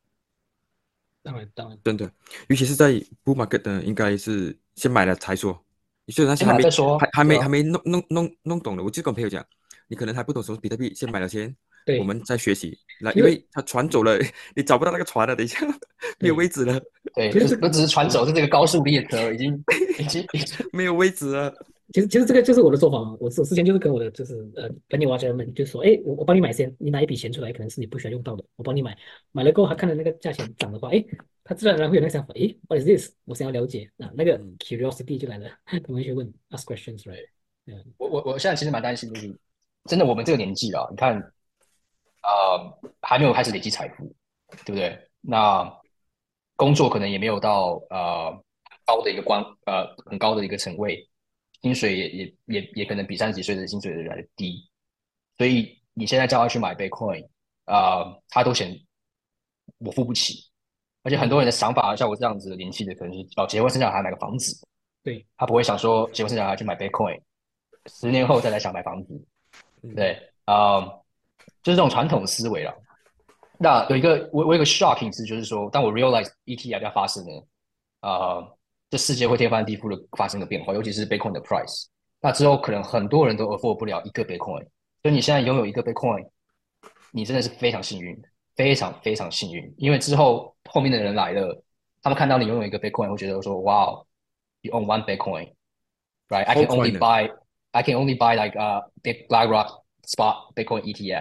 S4: 当然，
S2: 真的，尤其是在 bull market 呢，应该是先买了才说。你虽然那时
S3: 先买
S2: 还没
S3: 了再说，对啊，
S2: 还没弄懂的，我就跟朋友讲，你可能还不懂什么比特币，先买了先，我
S4: 对，
S2: 们再学习。那
S4: 其实
S2: 因为他船走了，你找不到那个船了，等一下没有
S4: 对，
S2: 位置了，
S3: 对，
S4: 其实这
S3: 不只是船走，是这个高速列车已经
S2: 没有位置了。
S4: 其实这个就是我的做法嘛。我之前就是跟我的就是朋友啊家人们就说，哎，我帮你买先，你拿一笔钱出来，可能是你不需要用到的，我帮你买。买了过后，他看到那个价钱涨的话，哎，他自然而然会有那个想法，哎，what is this？我想要了解啊，那个
S2: 嗯
S4: curiosity 就来了，他们去问 ask questions，right？嗯，
S3: 我现在其实蛮担心，就是真的我们这个年纪啊，你看，还没有开始累积财富，对不对？那工作可能也没有到高的一个很高的一个层位，薪水也可能比30几岁的薪水的人还低，所以你现在叫他去买 Bitcoin，他都嫌我付不起，而且很多人的想法，像我这样子的年纪的，可能是结婚生小孩买个房子，
S4: 对，
S3: 他不会想说结婚生小孩去买 Bitcoin，10年后再来想买房子，
S2: 嗯，
S3: 对，就是这种传统思维了。那我有一个 shocking 是，就是说，当我 realize ETF 要发生呢，这世界会天翻地覆的发生个变化，尤其是 Bitcoin 的 price。那之后可能很多人都 afford 不了一个 Bitcoin，所以你现在拥有一个 Bitcoin，你真的是非常幸运，非常非常幸运，因为之后后面的人来了，他们看到你拥有一个 Bitcoin，会觉得说，哇，you own one Bitcoin，right? I
S2: 好
S3: can
S2: 快
S3: only
S2: 呢。
S3: buy I can only buy like big BlackRock spot Bitcoin ETF.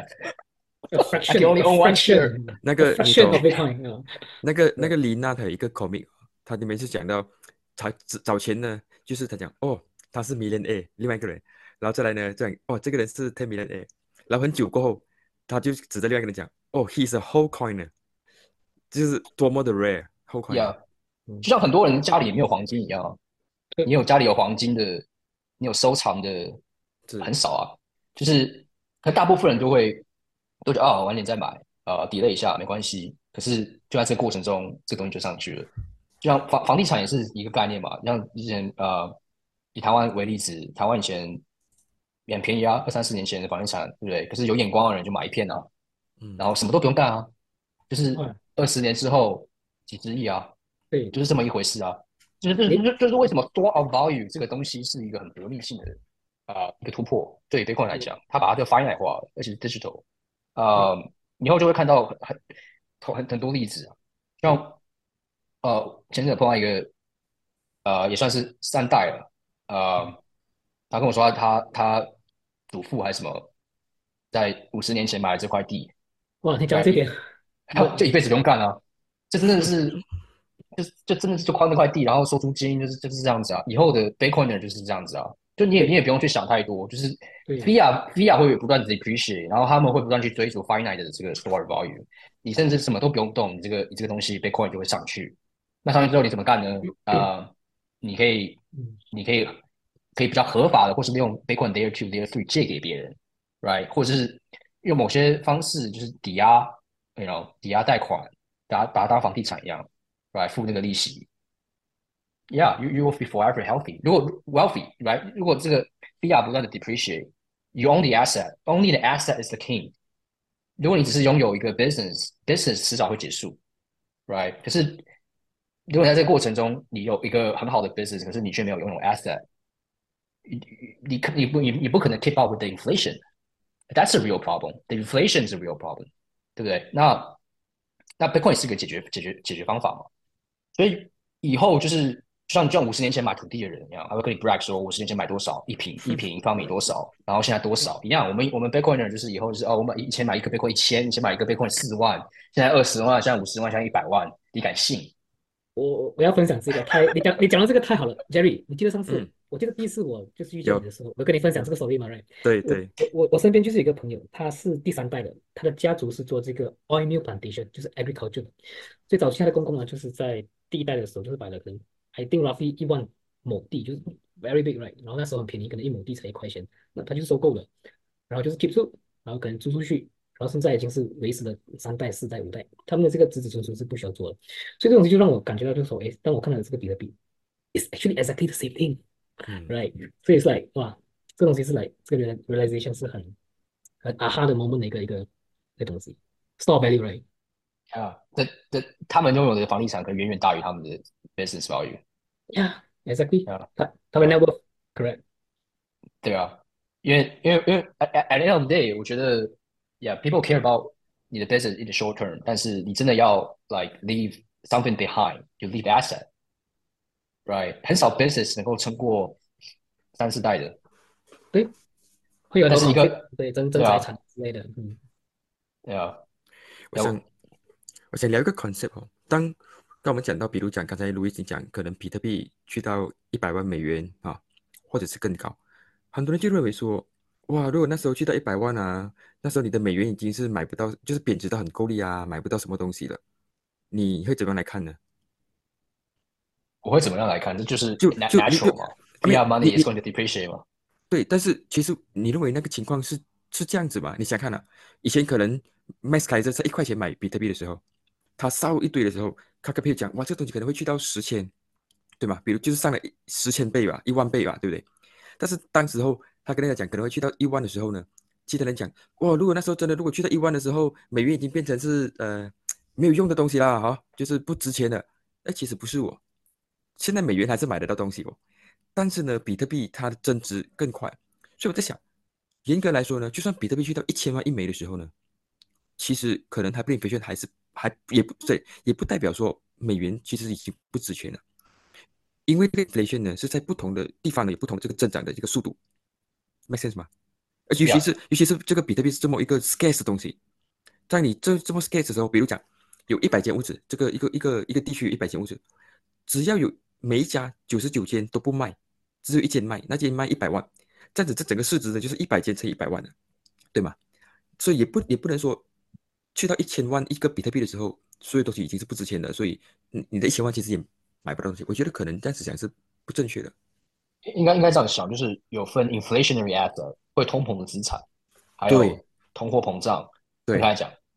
S4: a
S3: I can
S4: fraction
S3: only
S4: a
S3: own one share.
S4: fraction
S2: 那
S4: a
S2: 个你
S4: fraction
S2: 懂，
S4: of Bitcoin 啊，
S2: 那个李娜她有一个 comic，他里面是讲到早前呢，就是他讲哦他是 millionaire，另外一个人，然后再来呢这样哦这个人是 ten millionaire，然后很久过后，他就指着另外一个人讲哦 he's a whole coiner，就是多么的 rare whole coiner。
S3: Yeah，
S4: 嗯，
S3: 就像很多人家里也没有黄金一样啊，
S4: 对，
S3: 家里有黄金的，你有收藏的
S2: 是
S3: 很少啊。就是，可大部分人都觉得晚点再买 delay 一下没关系。可是就在这个过程中，这个东西就上去了。就像房地产也是一个概念嘛，像之前以台湾为例子，台湾以前也很便宜啊，2、3、4年前的房地产，对不对？可是有眼光的人就买一片啊，
S2: 嗯，
S3: 然后什么都不用干啊，就是
S4: 啊，
S3: 20年之后几十亿啊，
S4: 对，
S3: 就是这么一回事啊。就是为什么 store of value 这个东西是一个很革命性的一个突破，对 Bitcoin 来
S4: 对
S3: 讲，它把它就 finite 化了，而且是 digital。
S4: 对
S3: 呃，以后就会看到很多例子啊，
S4: 对，
S3: 像前阵子碰到一个也算是3代了，他跟我说他祖父还是什么，在50年前买了这块地，
S4: 哇，你讲
S3: 对，
S4: 这点，我
S3: 就一辈子不用干啊，这真的是，就真的是就靠那块地，然后收租金，就是这样子啊。以后的 Bitcoiner 就是这样子啊，就你也
S4: 对
S3: 你也不用去想太多，就是
S4: 对
S3: Via 会不断的 depreciate，然后他们会不断去追逐 finite 的这个 store value，你甚至什么都不用动，你这个东西 Bitcoin 就会上去。那上去之后你怎么干呢？你可以
S4: 嗯
S3: 你可以比较合法的，或是利用 Bitcoin Layer 2、Layer 3借给别人，right？或者是用某些方式，就是抵押抵押贷款，把它当房地产一样，来付那个利息。Yeah, you will be forever healthy. 如果 wealthy, right？如果这个 fiat 不断的 depreciate, you own the asset. Only the asset is the king. 如果你只是拥有一个 business 迟早会结束，right？可是如果在这个过程中，你有一个很好的 business，可是你却没有拥有 asset，你不可能 keep up with the inflation. That's a real problem. The inflation is a real problem，对不对？那 Bitcoin 是个解决方法嘛？所以以后就是就像50年前买土地的人一样，他会跟你 brag 说50年前买多少一平一方米多少，然后现在多少一样。我们 Bitcoiner 就是以后就是我们以前买一个 Bitcoin 1000，以前买一个 Bitcoin 4万，现在20万，现在50万，现在100万，你敢信？
S4: 我要分享这个你讲的这个太好了，Jerry，你记得上次
S2: 嗯，
S4: 我记得第一次我就是遇见你
S2: 有，
S4: 的时候，我跟你分享
S2: 嗯，
S4: 这个 story 嘛，right？我
S2: 对对，
S4: 我身边就是有一个朋友，他是第3代的，他的家族是做这个 oil mill plantation，就是 agriculture 的。最早期他的公公呢，就是在第1代的时候，就是买了可能 I think roughly 1万亩地，就是 very big，right？然后那时候很便宜，可能1亩地才1块钱，那他就收购了，然后就是 keep 住，然后可能租出去，然后现在已经是维持了3代、4代、5代，他们的这个子子孙孙是不需要做的。所以这种东西就让我感觉到，就是说，哎，当我看到这个比特币，it's actually exactly the same
S2: 嗯，
S4: thing，right？所以是 like 哇，这东西是 like 这个 realization 是很 aha 的 moment 的一个东西，store value，right？
S3: 啊，他们拥有的房地产可能远远大于他们的 business value。
S4: Yeah，exactly，
S3: 啊
S4: 他们
S3: 啊，
S4: network correct，
S3: 对啊，因为 at the end of the day，我觉得，yeah，people care about 你的 business in the short term，但是你真的要 like leave something behind，you leave asset，right？很少 business 能够撑过3、4代的，
S4: 对，会有很
S3: 但
S4: 多
S3: 是一个，
S4: conflict，对，争
S3: 对啊，
S4: 财产之类的，嗯
S3: 对啊，
S2: 我想我想聊一个 concept 哦。当我们讲到，比如讲刚才路易斯讲，可能比特币去到100万美元啊，或者是更高，很多人就认为说，哇，如果那时候去到100万啊，那时候你的美元已经是买不到，就是贬值到很够力啊，买不到什么东西了。你会怎么样来看呢？
S3: 我会怎么样来看？这就是
S2: 就你就
S3: natural 嘛
S2: ，I mean，
S3: ，fiat money is going to depreciate 嘛。
S2: 对，但是其实你认为那个情况是这样子吧？你想看啊，以前可能 Max 凯 r 在1块钱买比特币的时候，他烧一堆的时候，他跟朋友讲，哇，这个东西可能会去到10千，对吗？比如就是上了10千倍吧，1万倍吧，对不对？但是当时候他跟大家讲可能会去到1万的时候呢，其他人讲，哇，如果那时候真的如果去到1万的时候，美元已经变成是没有用的东西啦，哈，就是不值钱的。哎，其实不是我，现在美元还是买得到东西哦。但是呢，比特币它的增值更快，所以我在想，严格来说呢，就算比特币去到1000万一枚的时候呢，其实可能它不 inflation 还也不对，也不代表说美元其实已经不值钱了，因为这个 inflation 呢是在不同的地方呢有不同的这个增长的这个速度，make sense 吗？尤其
S3: Yeah，
S2: 是尤其是这个比特币是这么一个 scarce 的东西，在你这么 scarce 的时候，比如讲有100间屋子，这个一个地区100间屋子，只要有每一家99间都不卖，只有一间卖，那间卖100万，这样子这整个市值呢就是100间乘100万的，对吗？所以也不能说去到1000万一个比特币的时候，所有东西已经是不值钱的，所以你的1000万其实也买不到东西。我觉得可能这样子想是不正确的。
S3: 应该这样想，就是有分 inflationary asset 会通膨的资产，还
S2: 对
S3: 有通货膨胀。分
S2: 对，
S3: 开来讲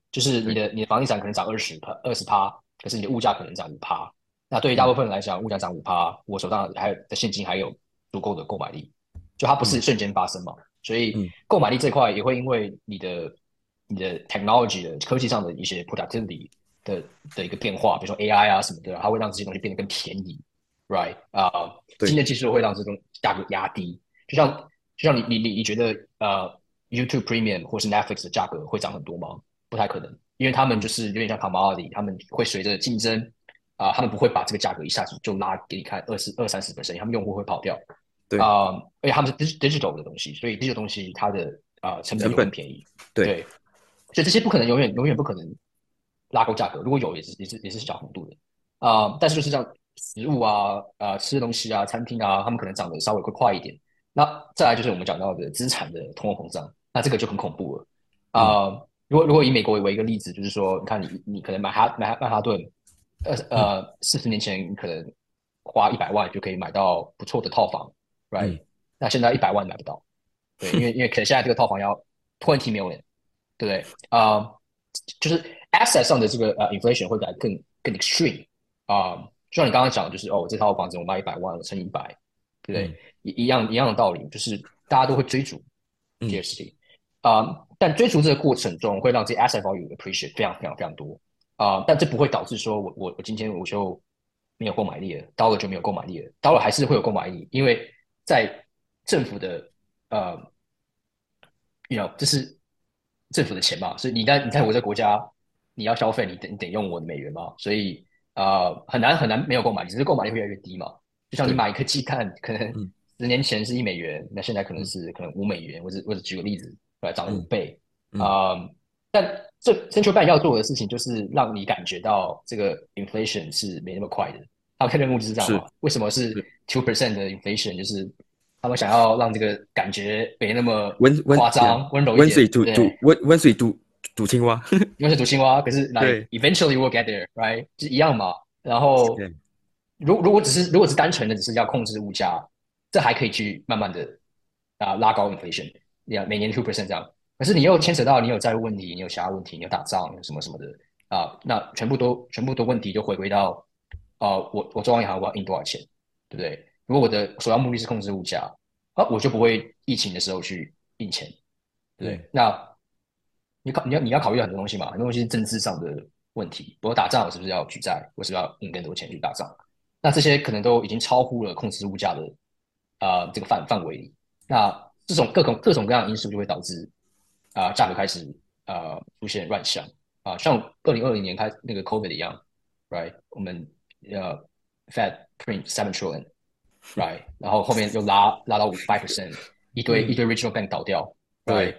S3: 就是你的房地产可能涨20%，可是你的物价可能涨5%。那对于大部分人来讲，物价涨5%，我手上还有的现金还有足够的购买力，就它不是瞬间发生嘛，所以购买力这块也会因为你的 technology 的科技上的一些 productivity 的一个变化，比如说 AI 啊什么的，它会让这些东西变得更便宜，right？新的技术会让这种价格压低，就像你觉得YouTube Premium 或是 Netflix 的价格会涨很多吗？不太可能，因为他们就是有点像 commodity，他们会随着竞争他们不会把这个价格一下子就拉给你看20-30%，他们用户会跑掉。
S2: 对
S3: 而且他们是 digital 的东西，所以 digital 东西它的成本也更便宜。对，所以这些不可能永远不可能拉高价格，如果有也是小幅度的。但是就是像食物啊、吃的东西啊、餐厅啊，他们可能涨得稍微会快一点。那再来就是我们讲到的资产的通货膨胀，那这个就很恐怖了。如果以美国为一个例子，就是说，你看你可能曼哈顿40年前你可能花100万就可以买到不错的套房，right？那现在100万买不到，对，因为可能现在这个套房要20 million，对不对？就是 asset 上的这个inflation 会来更 extreme 就像你刚刚讲的，就是这套房子我卖100万，我乘以100，对不对？一样的道理，就是大家都会追逐这些事情但追逐这个过程中会让这些 asset value appreciate 非常非常非常多但这不会导致说我今天我就没有购买力了，到了就没有购买力了，到了还是会有购买力，因为在政府的这是政府的钱嘛，所以你在我这个国家，你要消费，你得用我的美元嘛，所以很难没有购买力，只是购买力会越来越低嘛。就像你买一颗鸡蛋，可能10年前是1美元，那现在可能5美元，或者举个例子，涨了5倍。但这 central bank 要做的事情就是让你感觉到这个 inflation 是没那么快的。他们的任务就是这样嘛？为什么是 2% 的 inflation？就是他们想要让这个感觉没那么夸张，温柔一点。
S2: 温水煮青蛙，
S3: 温水煮青蛙。可是eventually we'll get there，right？ 就一样嘛。然后如果是单纯的只是要控制物价，这还可以去慢慢的拉高 inflation，每年 2% 这样。可是你又牵扯到你有债务问题，你有其他问题，你有打仗，有什么什么的那全部都问题就回归到我中央银行我要印多少钱，对不对？如果我的首要目的是控制物价我就不会疫情的时候去印钱，对不对？那你要考虑很多东西嘛，很多东西是政治上的问题，比如打仗我是不是要举债，我是不是要印更多钱去打仗？那这些可能都已经超乎了控制物价的这个范围里。那这种各种各样的因素就会导致价格开始出现乱象像2020年那个 COVID 一样，right？ 我们Fed print 7 trillion，right？ 然后后面又拉到5%，一堆 regional bank 倒掉，right？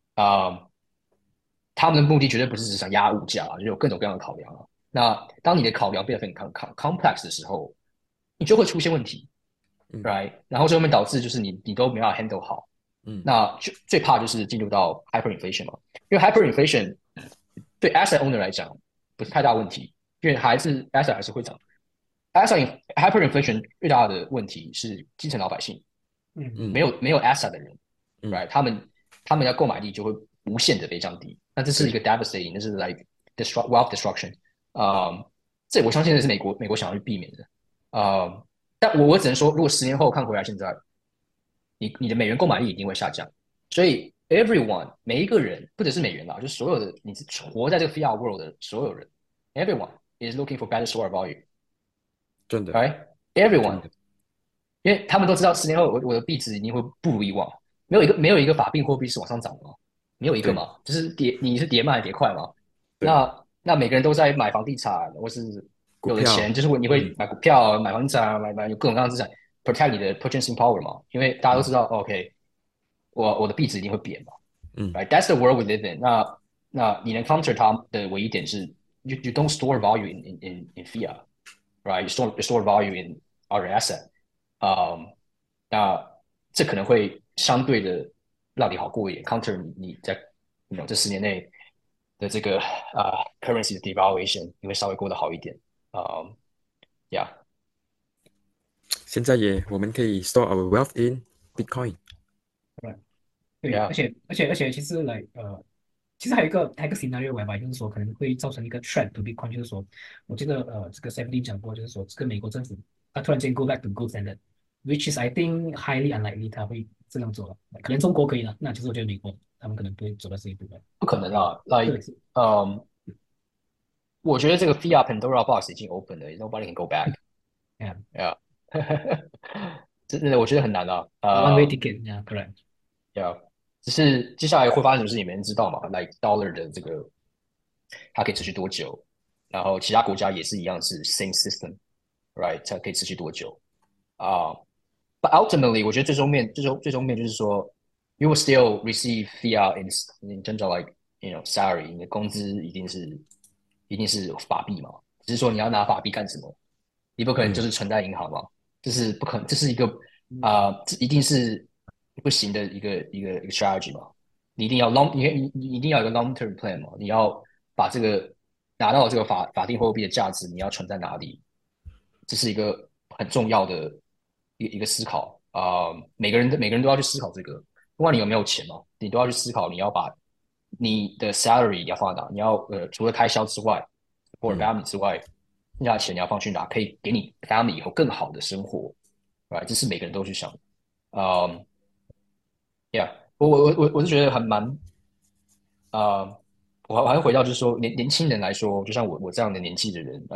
S3: 他们的目的绝对不是只想压物价就有各种各样的考量那当你的考量变得很 complex 的时候，你就会出现问题，right？ 然后最后面导致就是你都没办法 handle 好，那最怕就是进入到 hyperinflation 嘛，因为 hyperinflation 对 asset owner 来讲不是太大问题，因为asset 还是会涨。hyperinflation 最大的问题是基层老百姓，没有 asset 的人，right？ 他们的购买力就会无限的被降低，那这是一个 devastating， 那是 like wealth destruction，这我相信这是美国想要去避免的，但我只能说，如果10年后看回来，现在你的美元购买力一定会下降，所以 everyone 每一个人不只是美元啦，就所有的你是活在这个 fiat world 的所有人 ，everyone is looking for better store value，
S2: 真的
S3: ，right？everyone， 因为他们都知道10年后我的币值一定会不如以往，没有一个法定货币是往上涨的嘛，没有一个嘛，就是你是跌慢还是跌快嘛？那每个人都在买房地产，或是有的钱，就是你会买股票、买房地产、买有各种各样的资产 ，protect 你的 purchasing power 嘛。因为大家都知道，OK，我的币值一定会贬嘛。Right，that's the world we live in。那你能 counter 它的唯一点是，you don't store value in fiat，right？You store value in other asset。那这可能会相对的让你好过一点，counter 你在这10年内的这个currency 的 devaluation， 你会稍微过得好一点。Yeah。
S2: 现在我们可以 store our wealth in Bitcoin。
S4: 对，而且其实其实还有一个 scenario whereby 就是说可能会造成一个 threat to Bitcoin，就是说，我记得这个 Safety 讲过，就是说这个美国政府突然间 go back to gold standard，which is I think highly unlikely 他会这样做了，可能中国可以了，那其实我觉得美国他们可能不会走到这一步的。
S3: 不可能啊，like
S4: 对，
S3: 我觉得这个 Fiat Pandora box 已经 open 了，nobody can go back。
S4: yeah，
S3: Yeah，真的我觉得很难啊。
S4: one way ticket，yeah，correct。
S3: Yeah，只是接下来会发生什么事情没人知道嘛？Like dollar 的这个它可以持续多久？然后其他国家也是一样是 same system，right？它可以持续多久啊？But ultimately，我觉得最终面就是说，you will still receive fiat in terms of like salary，你的工资一定是法币嘛？只是说你要拿法币干什么？你不可能就是存在银行嘛？这是不可能，这是一个这一定是不行的一个 strategy 嘛？你一定要 你一定要有一个 long term plan 嘛？你要把这个拿到这个法定货币的价值，你要存在哪里？这是一个很重要的一个思考每个人都要去思考这个，不管你有没有钱嘛，你都要去思考你要把你的 salary 要放在哪，你要除了开销之外或者 family 之外，剩下的钱你要放去哪，可以给你 family 以后更好的生活，right？这是每个人都去想的。嗯，yeah，我是觉得很蛮我还会回到就是说年轻人来说，就像我这样的年纪的人，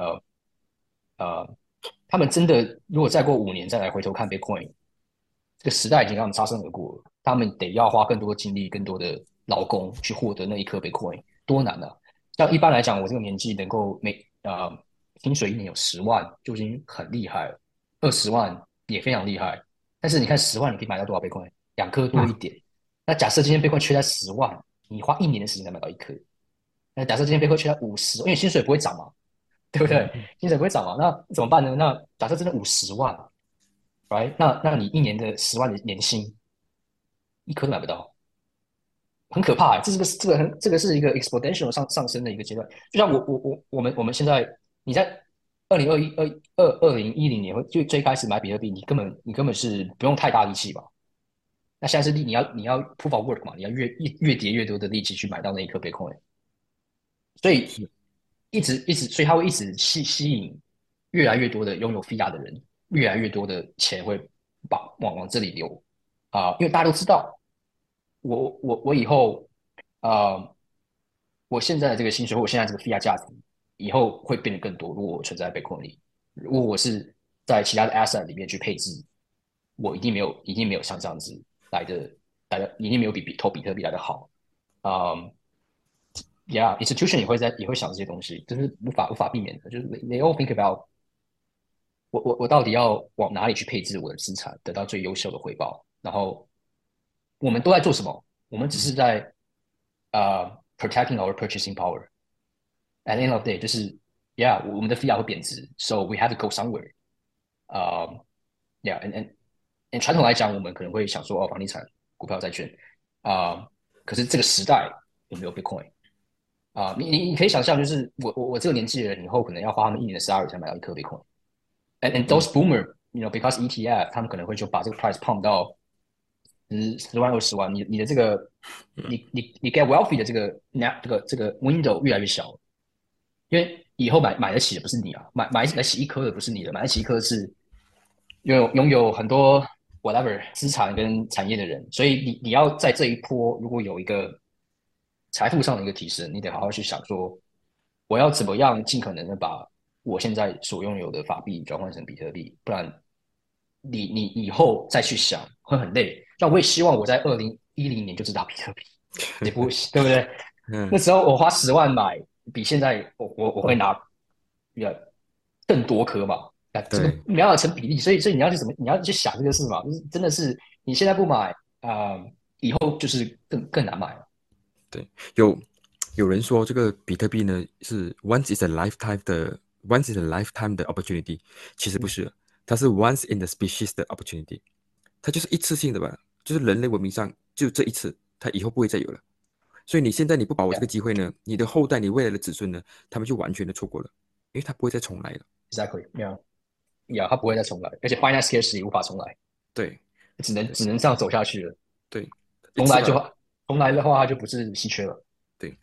S3: 他们真的如果再过5年再来回头看 Bitcoin，这个时代已经跟他们擦身而过了，他们得要花更多的精力、更多的劳工去获得那一颗 Bitcoin，多难啊！像一般来讲，我这个年纪能够薪水1年有10万就已经很厉害了，20万也非常厉害。但是你看10万你可以买到多少 Bitcoin？2颗多一点。那假设今天 Bitcoin 缺在10万，你花1年的时间才买到1颗。那假设今天 Bitcoin 缺在50，因为薪水不会涨嘛，对不对？薪水不会涨嘛，那怎么办呢？那假设真的50万，right？那你1年的10万的年薪，1颗都买不到，很可怕欸。这个是一个 exponential 上升的一个阶段。就像我们现在你在2010年就最开始买比特币，你根本是不用太大力气吧？那现在是你要 proof of work 嘛，你要越叠越多的力气去买到那一颗 Bitcoin，所以一直，所以它会一直吸引越来越多的拥有 fiat 的人，越来越多的钱会往这里流因为大家都知道，我以后呃，我现在的这个薪水，或我现在这个 fiat 价值，以后会变得更多。如果我存在 Bitcoin 里，如果我是在其他的 asset 里面去配置，我一定没有像这样子来的，一定没有比比特币来的好。嗯、Yeah，institution 也会想这些东西，这是无法避免的。就是 they all think about 我到底要往哪里去配置我的资产，得到最优秀的回报。然后我们都在做什么？我们只是在protecting our purchasing power。At the end of the day，就是 我们的 fiat 会贬值，so we have to go somewhere。Yeah，and 传统来讲，我们可能会想说房地产、股票、债券可是这个时代有没有 Bitcoin？你可以想象，就是我这个年纪的人，以后可能要花他们1年的 salary 才买到1颗 Bitcoin。And those boomer，because ETF，他们可能会就把这个 price pump 到10万、20万，你的这个你 get wealthy 的这个 window 越来越小，因为以后买得起的不是你啊，买得起1颗的不是你的，买得起1颗是拥有很多 whatever 资产跟产业的人，所以你要在这一波如果有一个财富上的一个提升，你得好好去想说，我要怎么样尽可能的把我现在所拥有的法币转换成比特币，不然你以后再去想会很累。那我也希望我在2010年就知道比特币，也不对不对？那时候我花10万买，比现在我会拿更多颗嘛，这个没办法成比例，所以你要去想这个事嘛，就是真的是你现在不买以后就是更难买了。
S2: 对，有人说这个比特币呢是 once is a lifetime 的 opportunity， 其实不是，它是 once in the species 的 opportunity， 它就是一次性的吧，就是人类文明上就这一次，它以后不会再有了。所以你现在你不把握这个机会呢，你的后代、你未来的子孙呢，他们就完全的错过了，因为它不会再重来了。
S3: Exactly，它不会再重来，而且 finance scarcity 也无法重来，
S2: 对，
S3: 只能这样走下去了。
S2: 对，
S3: 重来的话，它就不是稀缺了。
S2: 对，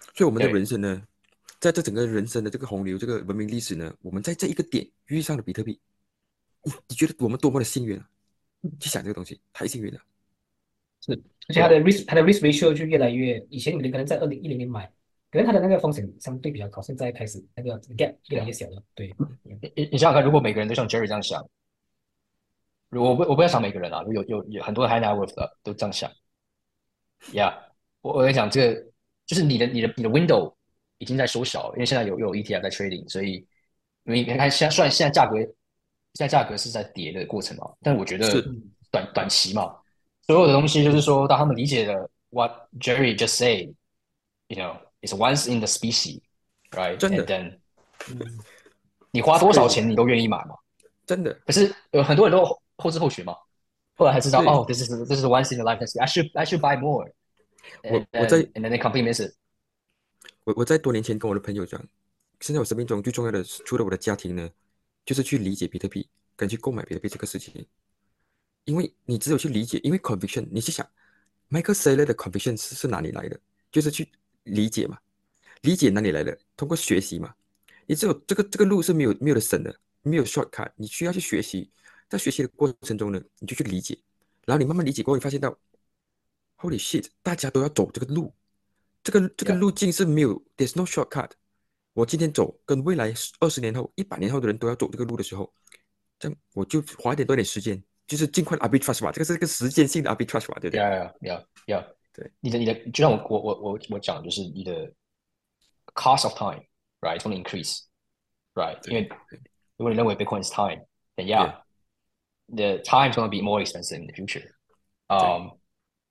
S2: 所以我们的
S3: 对
S2: 人生呢，在这整个人生的这个洪流、这个文明历史呢，我们在这一个点遇上了比特币，你觉得我们多么的幸运啊？去想这个东西，太幸运了。
S4: 是，而且它的 risk ratio 就越来越，以前你可能在2010年买，可能它的那个风险相对比较高，现在开始那个 gap 越来越小了。对，
S3: 你想想看，如果每个人都像 Jerry 这样想，我不要想每个人啊，有很多 high net worth 的都这样想，Yeah，我跟你讲，这个就是你的 window 已经在缩小了，因为现在有 ETF 在 trading，所以你看虽然现在价格是在跌的过程嘛，但我觉得
S2: 是
S3: 短期嘛，所有的东西就是说，当他们理解了 what Jerry just say，you know，it's once in the species，right？
S2: 真
S3: And
S2: 的
S3: then
S4: 嗯，
S3: 你花
S2: 是
S3: 多少
S2: crazy，
S3: 钱你都愿意买嘛。
S2: 真的
S3: 可是很多人都后知后觉嘛，后来才知道
S2: 对。
S3: 哦，this is once in a lifetime. I should buy more,
S2: 我
S3: and
S2: 我在
S3: then and then they completely miss it.
S2: 我在多年前跟我的朋友讲，现在我生命中最重要的，除了我的家庭呢，就是去理解比特币跟去购买比特币这个事情。因为你只有去理解，因为 conviction，你去想，Michael Saylor 的 conviction 是哪里来的？就是去理解嘛，理解哪里来的？通过学习嘛。你只有这个路是没有的省的，没有 shortcut，你需要去学习。在学习的过程中呢，你就去理解，然后你慢慢理解过后，你发现到，Holy shit，大家都要走这个路，这个
S3: Yeah,
S2: 路径是没有，there's no shortcut。我今天走，跟未来20年后、100年后的人都要走这个路的时候，这样我就花多点时间，就是尽快的 arbitrage 吧，这个是一个时间性的 arbitrage 吧，对不对？
S3: yeah, yeah, yeah.
S2: 对
S3: 你的，就像我讲，就是你的 cost of time, right, it's going to increase, right? 因
S2: 对
S3: 为如果你认为 Bitcoin is time, then
S2: ，yeah，
S3: yeah, the time is going to be more expensive in the future.
S2: 对
S3: Um,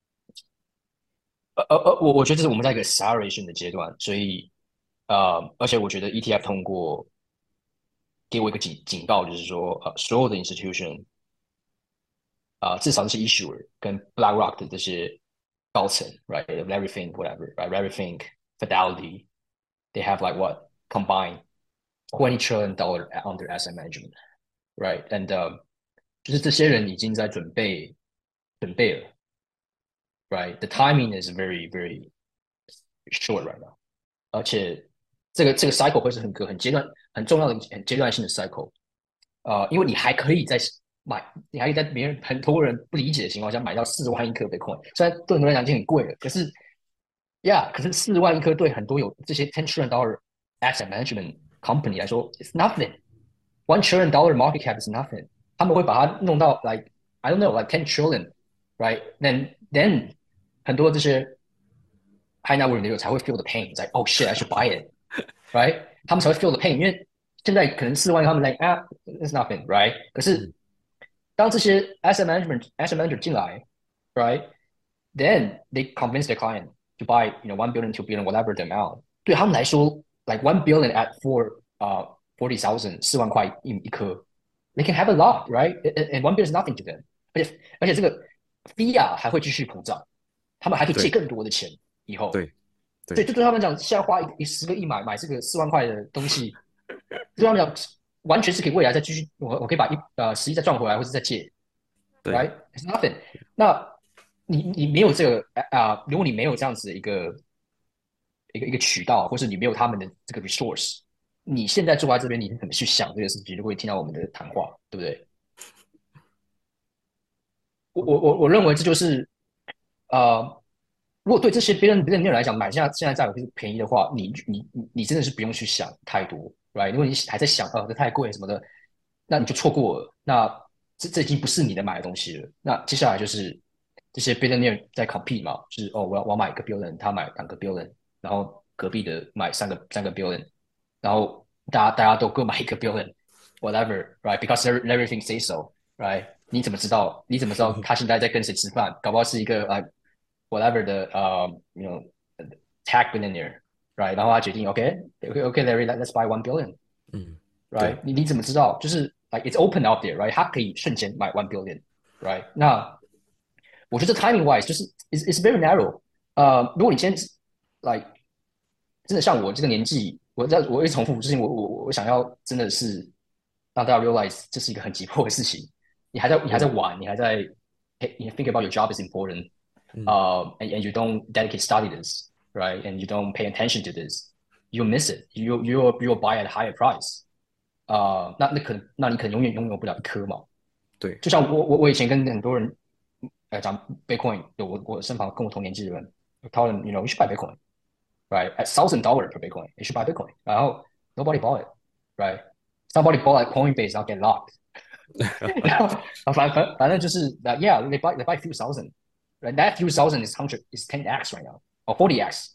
S3: 我觉得这是我们在一个 acceleration 的阶段，所以而且我觉得 ETF 通过给我一个警告，就是说所有的 institution 至少这些 issuer 跟 BlackRock 的这些高层，right，Larry Fink whatever，right，Larry Fink Fidelity，they have like what combined $20 trillion under asset management，right，and 就是这些人已经在准备了，right，the timing is very very short right now。而且这个 cycle 会是很阶段很重要的很阶段性的 cycle，因为你还可以在买，你还可以在别人很多人不理解的情况下买到4万一颗 Bitcoin，虽然对很多人来讲已经很贵了，可是可是4万一颗对很多有这些$10 trillion asset management company 来说，it's nothing，$1 trillion market cap is nothing，他们会把它弄到 like I don't know like 10 trillion，right？then 很多这些 high net worth 的才会 feel the pain，在 oh shit I should buy it，right？他们才会 feel the pain，因为现在可能4万，他们 like it's nothing，right？可是当这些 asset manager 进来，right？Then they convince their client to buy $1 billion, $2 billion, whatever the amount。对他们来说，like $1 billion at $40,000 4万块一颗，they can have a lot, right? And $1 billion is nothing to them。而且这个 fee 还会继续膨胀，他们还可以借
S2: 对
S3: 更多的钱以后。
S2: 对
S3: 所以就对他们讲，现在花10个亿买这个4万块的东西，对他们讲完全是可以未来再继续，我可以把10亿再赚回来，或者再借
S2: 对
S3: ，right？It's nothing。那你没有这个如果你没有这样子的一个渠道，或是你没有他们的这个 resource，你现在坐在这边，你怎么去想这个事情？如果你听到我们的谈话，对不对？我认为这就是如果对这些别人来讲，买现在价格是便宜的话，你真的是不用去想太多，right？如果你还在想这太贵什么的，那你就错过了。那这已经不是你能买的东西了。那接下来就是这些 billionaire 在 compete 嘛，就是我要买1个 billion，他买2个 billion，然后隔壁的买三个 billion，然后大家都各买1个 billion，whatever，right？Because everything say so，right？你怎么知道？你怎么知道他现在在跟谁吃饭？搞不好是一个whatever 的you know tech billionaire，right？然后他决定 OK，Larry，let's buy $1 billion，
S2: 嗯，
S3: right？你怎么知道？就是 like it's open out there，right？他可以瞬间买$1 billion，right？那我觉得 timing wise 就是 it's very narrow。如果你今天 like 真的像我这个年纪，我一重复，就是我想要真的是让大家 realize 这是一个很急迫的事情。你还在玩，你还在 think about your job is important，and you don't dedicate study this， right, and you don't pay attention to this, you miss it. You will buy at a higher price. 那你可能永远拥有不了一颗嘛。
S2: 对，
S3: 就像我以前跟很多人讲 Bitcoin， 我身旁跟我同年纪的人，tell them you should buy Bitcoin, right? At $1,000 per Bitcoin, you should buy Bitcoin. 然后 nobody bought it, right? Somebody bought at Coinbase, I'll get locked. 然后反正就是 yeah, they buy a few thousand, right? That few thousand is 10x right now or 40x,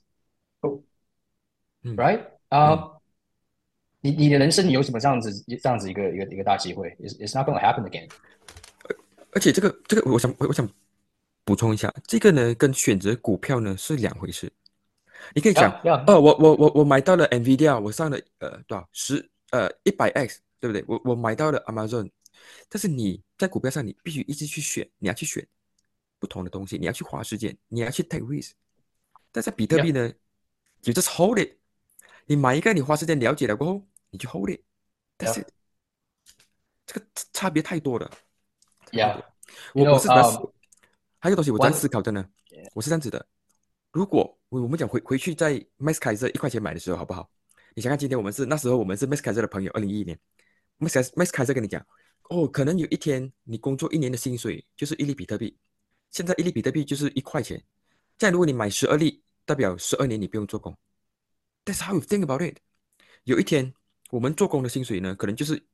S3: right? 你的人生有什么这样子一个大机会 ？It's not going to happen again.
S2: 而且这个我想补充一下，这个呢跟选择股票呢是两回事。你可以讲，我买到了 Nvidia， 我上了多少100x， 对不对？我买到了 Amazon， 但是你在股票上你必须一直去选，你要去选不同的东西，你要去花时间，你要去 take risk。但在比特币呢，you just hold it。你买一个，你花时间了解了过后，你就 hold it。但是这个差别太多了。我是还有东西我在思考的呢。我是这样子的，如果我们讲回去在 Max Kaiser 1块钱买的时候，好不好？你想看今天那时候我们是 Max Kaiser 的朋友，2011年 ，Max Kaiser 跟你讲，可能有一天你工作1年的薪水就是1粒比特币，现在1粒比特币就是1块钱，这样如果你买12粒，代表12年你不用做工。That's how you think about it。有一天我们做工的薪水呢，可能就是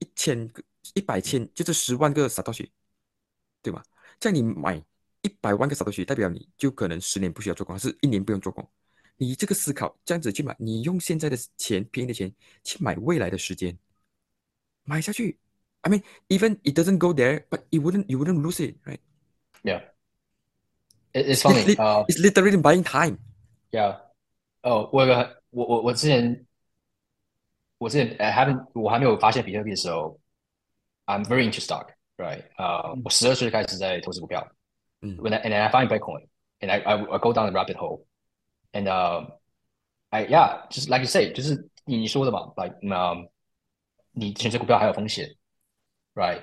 S2: 100千，就是10万个Satoshi，对吗？这样你买100万个Satoshi，代表你就可能10年不需要做工，是1年不用做工。你这个思考这样子去买，你用现在的钱便宜的钱去买未来的时间，买下去。I mean, even it doesn't go there, but you wouldn't lose it, right?
S3: Yeah. It's funny.
S2: It's literally buying time.
S3: Yeah. 我之前我还没有发现比特币的时候 ，I'm very into stock, right? 我12岁开始在投资股票，and then I find Bitcoin, and I go down the rabbit hole, and just like you say， 就是你说的嘛 ，like 你选择股票还有风险 ，right?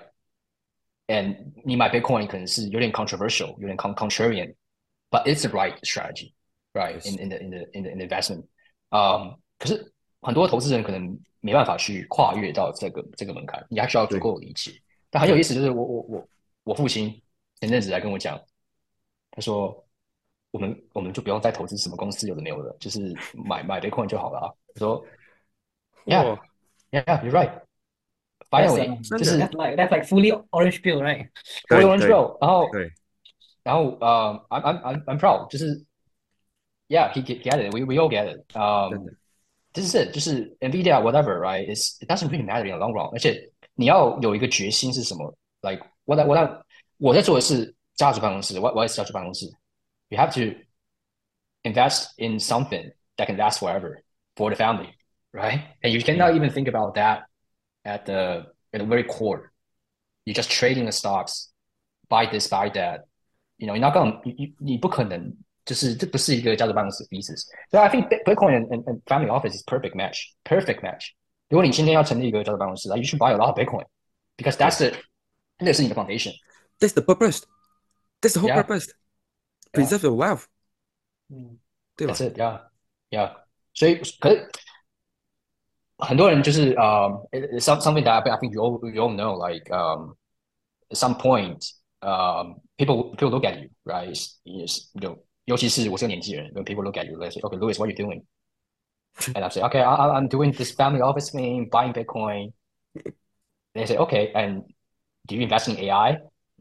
S3: And 你买 Bitcoin 可能是有点 controversial， 有点 contrarian，but it's the right strategy, right? In the investment. 可是很多投资人可能没办法去跨越到这个门槛，你还需要足够的理解。但很有意思，就是我父亲前阵子来跟我讲，他说我们就不用再投资什么公司有的没有的，就是买 Bitcoin 就好了啊。他说 Yeah, you're right. Finally， 就是
S4: that's like fully orange pill, right?
S3: Fully orange pill。然后I'm proud， 就是 Yeah, he get it. We all get it. This is it. 就是 Nvidia whatever, right? It doesn't really matter in the long run. 而且你要有一个决心是什么 ？Like 我在做的是家族办公室，我也是家族辦公室。You have to invest in something that can last forever for the family, right? And you cannot even think about that at the very core. You're just trading the stocks, buy this, buy that. You're not going. 你不可能。就是这不是一个家族办公室 thesis， 所以 I think Bitcoin and family office is perfect match。如果你今天要成立一个家族办公室，you should buy a lot of Bitcoin because that's 那是你的 foundation。
S2: That's the purpose. That's the whole purpose. Preserve your wealth. 对吧？
S3: That's it. Yeah. 所以可是很多人就是something that I think you all know, like at some point people look at you, right? 尤其是我是个年轻人 when people look at you, they say, okay, Louis, what are you doing? And I say, okay, I'm doing this family office thing, buying Bitcoin. And they say, okay, and do you invest in AI?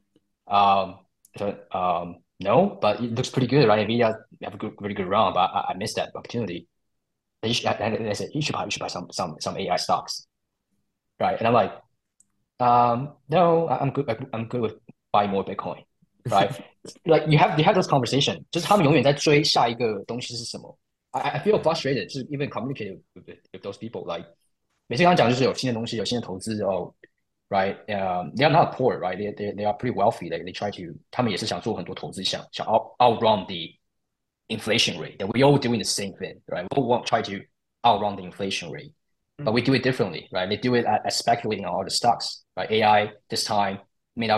S3: No, but it looks pretty good, right? Nvidia have a really good run, but I missed that opportunity. And they said, you should buy some AI stocks, right? And I'm like, no, I'm good with buying more Bitcoin. Right, like you have those conversation， 就是他们永远在追下一个东西是什么。I feel frustrated， 就是 even communicate with those people。like 每次跟他讲就是有新的东西，有新的投资right？ They are not poor, right? They are pretty wealthy. They try to， 他们也是想做很多投资，想 outrun the inflation rate. That we all doing the same thing, right? We all want try to outrun the inflation rate, but we do it differently, right? They do it as speculating on all the stocks, right? AI this time,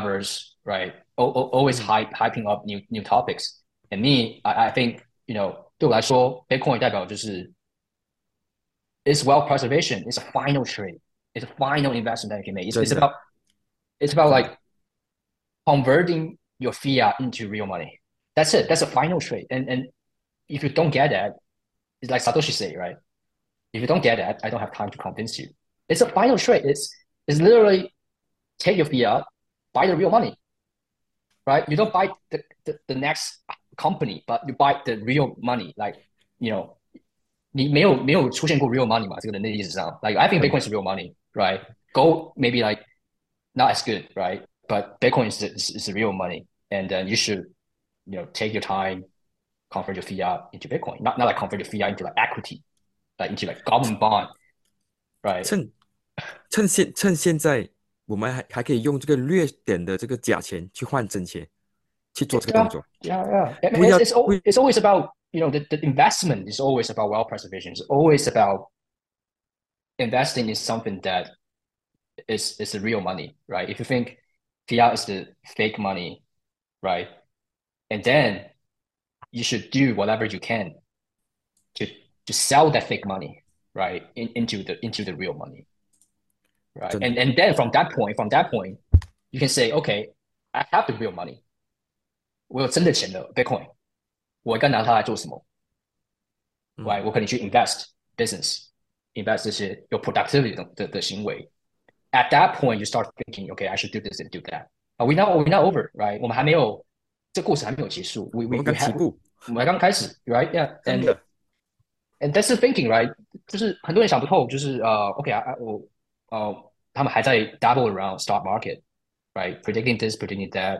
S3: metaverse, right? Always hyping up new topics. And me, I think 对我来说，Bitcoin 代表就是 it's wealth preservation. It's a final trade. It's a final investment that you can make. It's
S2: 真的
S3: about it's about
S2: 真的
S3: like converting your fiat into real money. That's it. That's a final trade. And if you don't get that, it's like Satoshi say, right? If you don't get that, I don't have time to convince you. It's a final trade. It's literally take your fiat, buy the real money, right? You don't buy the next company, but you buy the real money. Like, you know, 你没有出现过 real money 嘛？这个人类历史上，like I think
S2: 真
S3: Bitcoin is real money, right? Gold maybe like not as good, right? But Bitcoin is the real money, and then you should, take your time, convert your fiat into Bitcoin, not like convert your fiat into like equity, like into like government bond, right?
S2: 趁现在我们还可以用这个略点的这个假钱去换真钱去做这个动
S3: Yeah,
S2: 作，
S3: yeah. I
S2: 不
S3: mean,
S2: 要
S3: it's always about the investment is always about wealth preservation. It's always about investing in something that is the real money, right? If you think fiat is the fake money, right, and then you should do whatever you can to to sell that fake money, right, into the real money, right,
S2: 真的
S3: and then from that point, you can say, okay, I have the real money. 我有真的钱的 Bitcoin，我该拿它来做什么？right？我可能去 invest business，invest 这些有 productivity 的行为。At that point, you start thinking, okay, I should do this and do that. We're not over, right？我们还没有，这故事还没有结束。
S2: 我们
S3: We
S2: 刚起
S3: have
S2: 步，
S3: 我们才刚开始，right? Yeah,
S2: 真的
S3: and that's the thinking, right？就是很多人想不透，就是，OK 啊，他们还在 double around stock market, right? Predicting this, predicting that,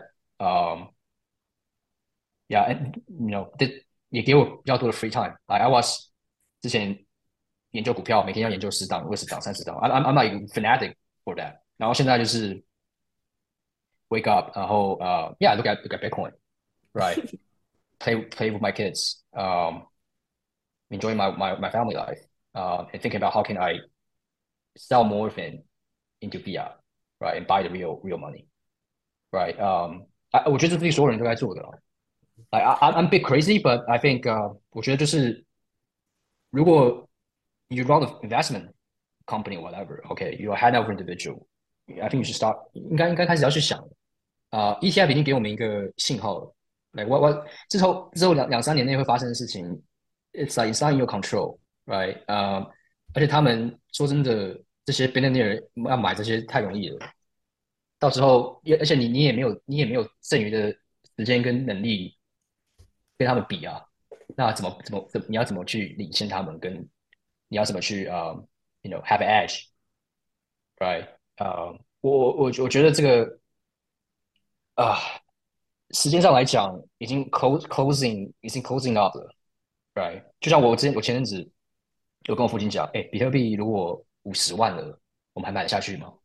S3: yeah, and也给我比较多的 free time. I was 之前研究股票，每天要研究10档、20档、30档。I'm like fanatic for that. 然后现在就是 wake up，然后yeah, look at Bitcoin, right? Play with my kids, enjoy my family life, and thinking about how can I sell more of it into fiat, right, and buy the real money, right? 我觉得这是所有人都在做的了。Like I'm a bit crazy, but I think 我觉得就是如果 you run an investment company or whatever, okay, you're a high net worth individual, I think you should start 应该开始要去想ETF 已经给我们一个信号了，like what 之后两三年内会发生的事情，it's not in your control, right？而且他们说真的，这些 billionaire 要买这些太容易了，到时候而且你也没有剩余的时间跟能力跟他们比啊，那你要怎么去领先他们，跟你要怎么去have an edge，right？我觉得这个啊、时间上来讲已经 closing up 了，right？就像我前阵子有跟我父亲讲，哎，比特币如果50万了，我们还买得下去吗？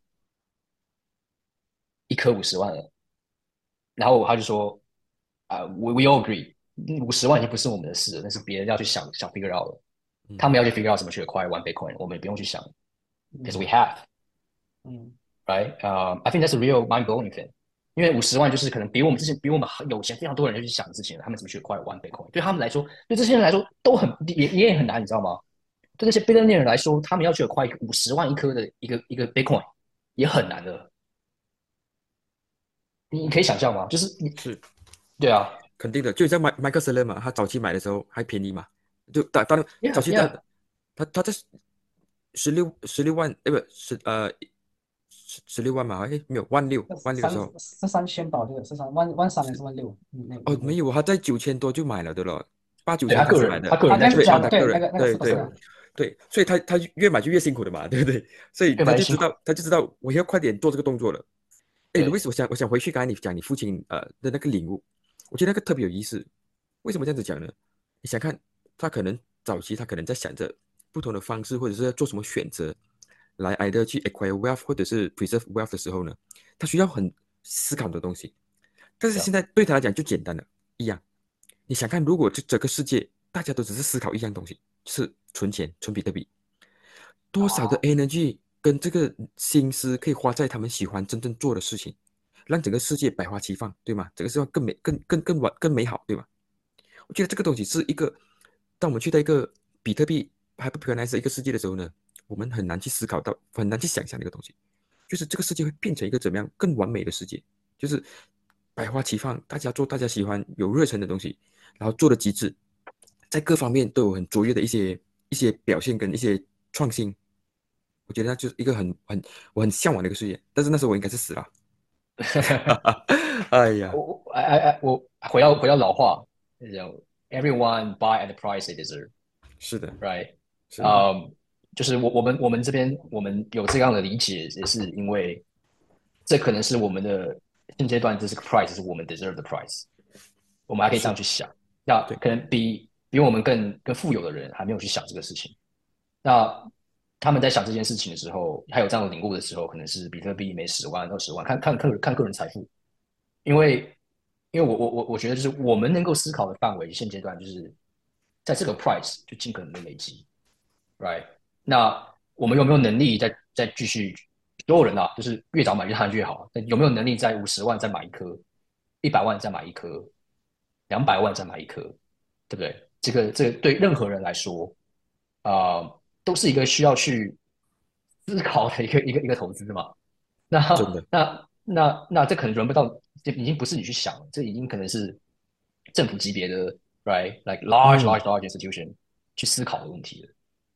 S3: 一颗50万了，然后他就说we all agree，50万已经不是我们的事了，那是别人要去想 figure out 了，他们要去 figure out 怎么去 acquire one Bitcoin，我们也不用去想，because we have，
S1: 嗯
S3: right？I think that's a real mind blowing thing。因为50万就是可能比我们有钱非常多人就去想之前，他们怎么去 acquire one Bitcoin，对他们来说，对这些人来说也很难，你知道吗？对那些 billionaire 来说，他们要去 acquire 50万一颗的一个 Bitcoin 也很难的。你可以想象吗？就是
S2: 是
S3: 对啊
S2: 肯定的，就像Michael Saylor 嘛，他早期买的时候还便宜嘛，就当然早
S3: ，yeah
S2: 期
S3: yeah，
S2: 他在十六万，不十六万嘛，哎没有万六的时候，
S1: 是3000吧，这个是万三还是万6？
S2: 哦没有，他在9000多就买了的了，八九
S3: 对
S2: 千开始买的，
S1: 啊，
S3: 他个人在
S2: 对，
S1: 那个讲
S3: 九千的，
S1: 对，
S2: 他个人，
S1: 那个
S2: 对对
S1: 是啊，
S2: 对，所以他越买就越辛苦的嘛，对不对？所以
S3: 越买越辛苦。
S2: 他就知道我要快点做这个动作了。哎，Louis，
S3: 对
S2: 我想回去刚才你讲你父亲的那个领悟，我觉得那个特别有意思。为什么这样子讲呢？你想看他可能早期他可能在想着不同的方式，或者是要做什么选择，来 either 去 acquire wealth 或者是 preserve wealth 的时候呢，他需要很思考的东西。但是
S3: 对啊，
S2: 现在对他来讲就简单了，一样。你想看，如果这整个世界大家都只是思考一样东西，是存钱、存比特币，多少的 energy 跟这个心思可以花在他们喜欢真正做的事情，让整个世界百花齐放，对吗？整个世界更美、更美好，对吗？我觉得这个东西是一个当我们去到一个比特币还不 organize 的一个世界的时候呢，我们很难去思考到，很难去想象那个东西，就是这个世界会变成一个怎么样更完美的世界，就是百花齐放，大家做大家喜欢、有热忱的东西，然后做的极致，在各方面都有很卓越的一些表现跟一些创新。我觉得那就是一个我很向往的一个世界，但是那时候我应该是死了。哎呀，
S3: 我回到老话，you know, everyone buy at the price they deserve,
S2: 是的，
S3: right?
S2: 是的，
S3: 就是我们这边我们有这样的理解，也是因为这可能是我们的现阶段这是个 price，是我们 deserve 的 price，我们还可以这样去想。那
S2: 对，
S3: 可能比我们更富有的人还没有去想这个事情。那他们在想这件事情的时候，还有这样的领悟的时候，可能是比特币每10万、20万，看个人财富。因为我觉得就是我们能够思考的范围，现阶段就是在这个 price 就尽可能的累积，right？那我们有没有能力再继续？所有人啊，就是越早买越好。有没有能力在50万再买一颗，100万再买一颗，200万再买一颗，对不对？这个对任何人来说，都是一个需要去思考的一个投资嘛。那
S2: 真的，
S3: 那这可能轮不到，这已经不是你去想，这已经可能是政府级别的，right？like
S2: 嗯，
S3: large institution 去思考的问题了。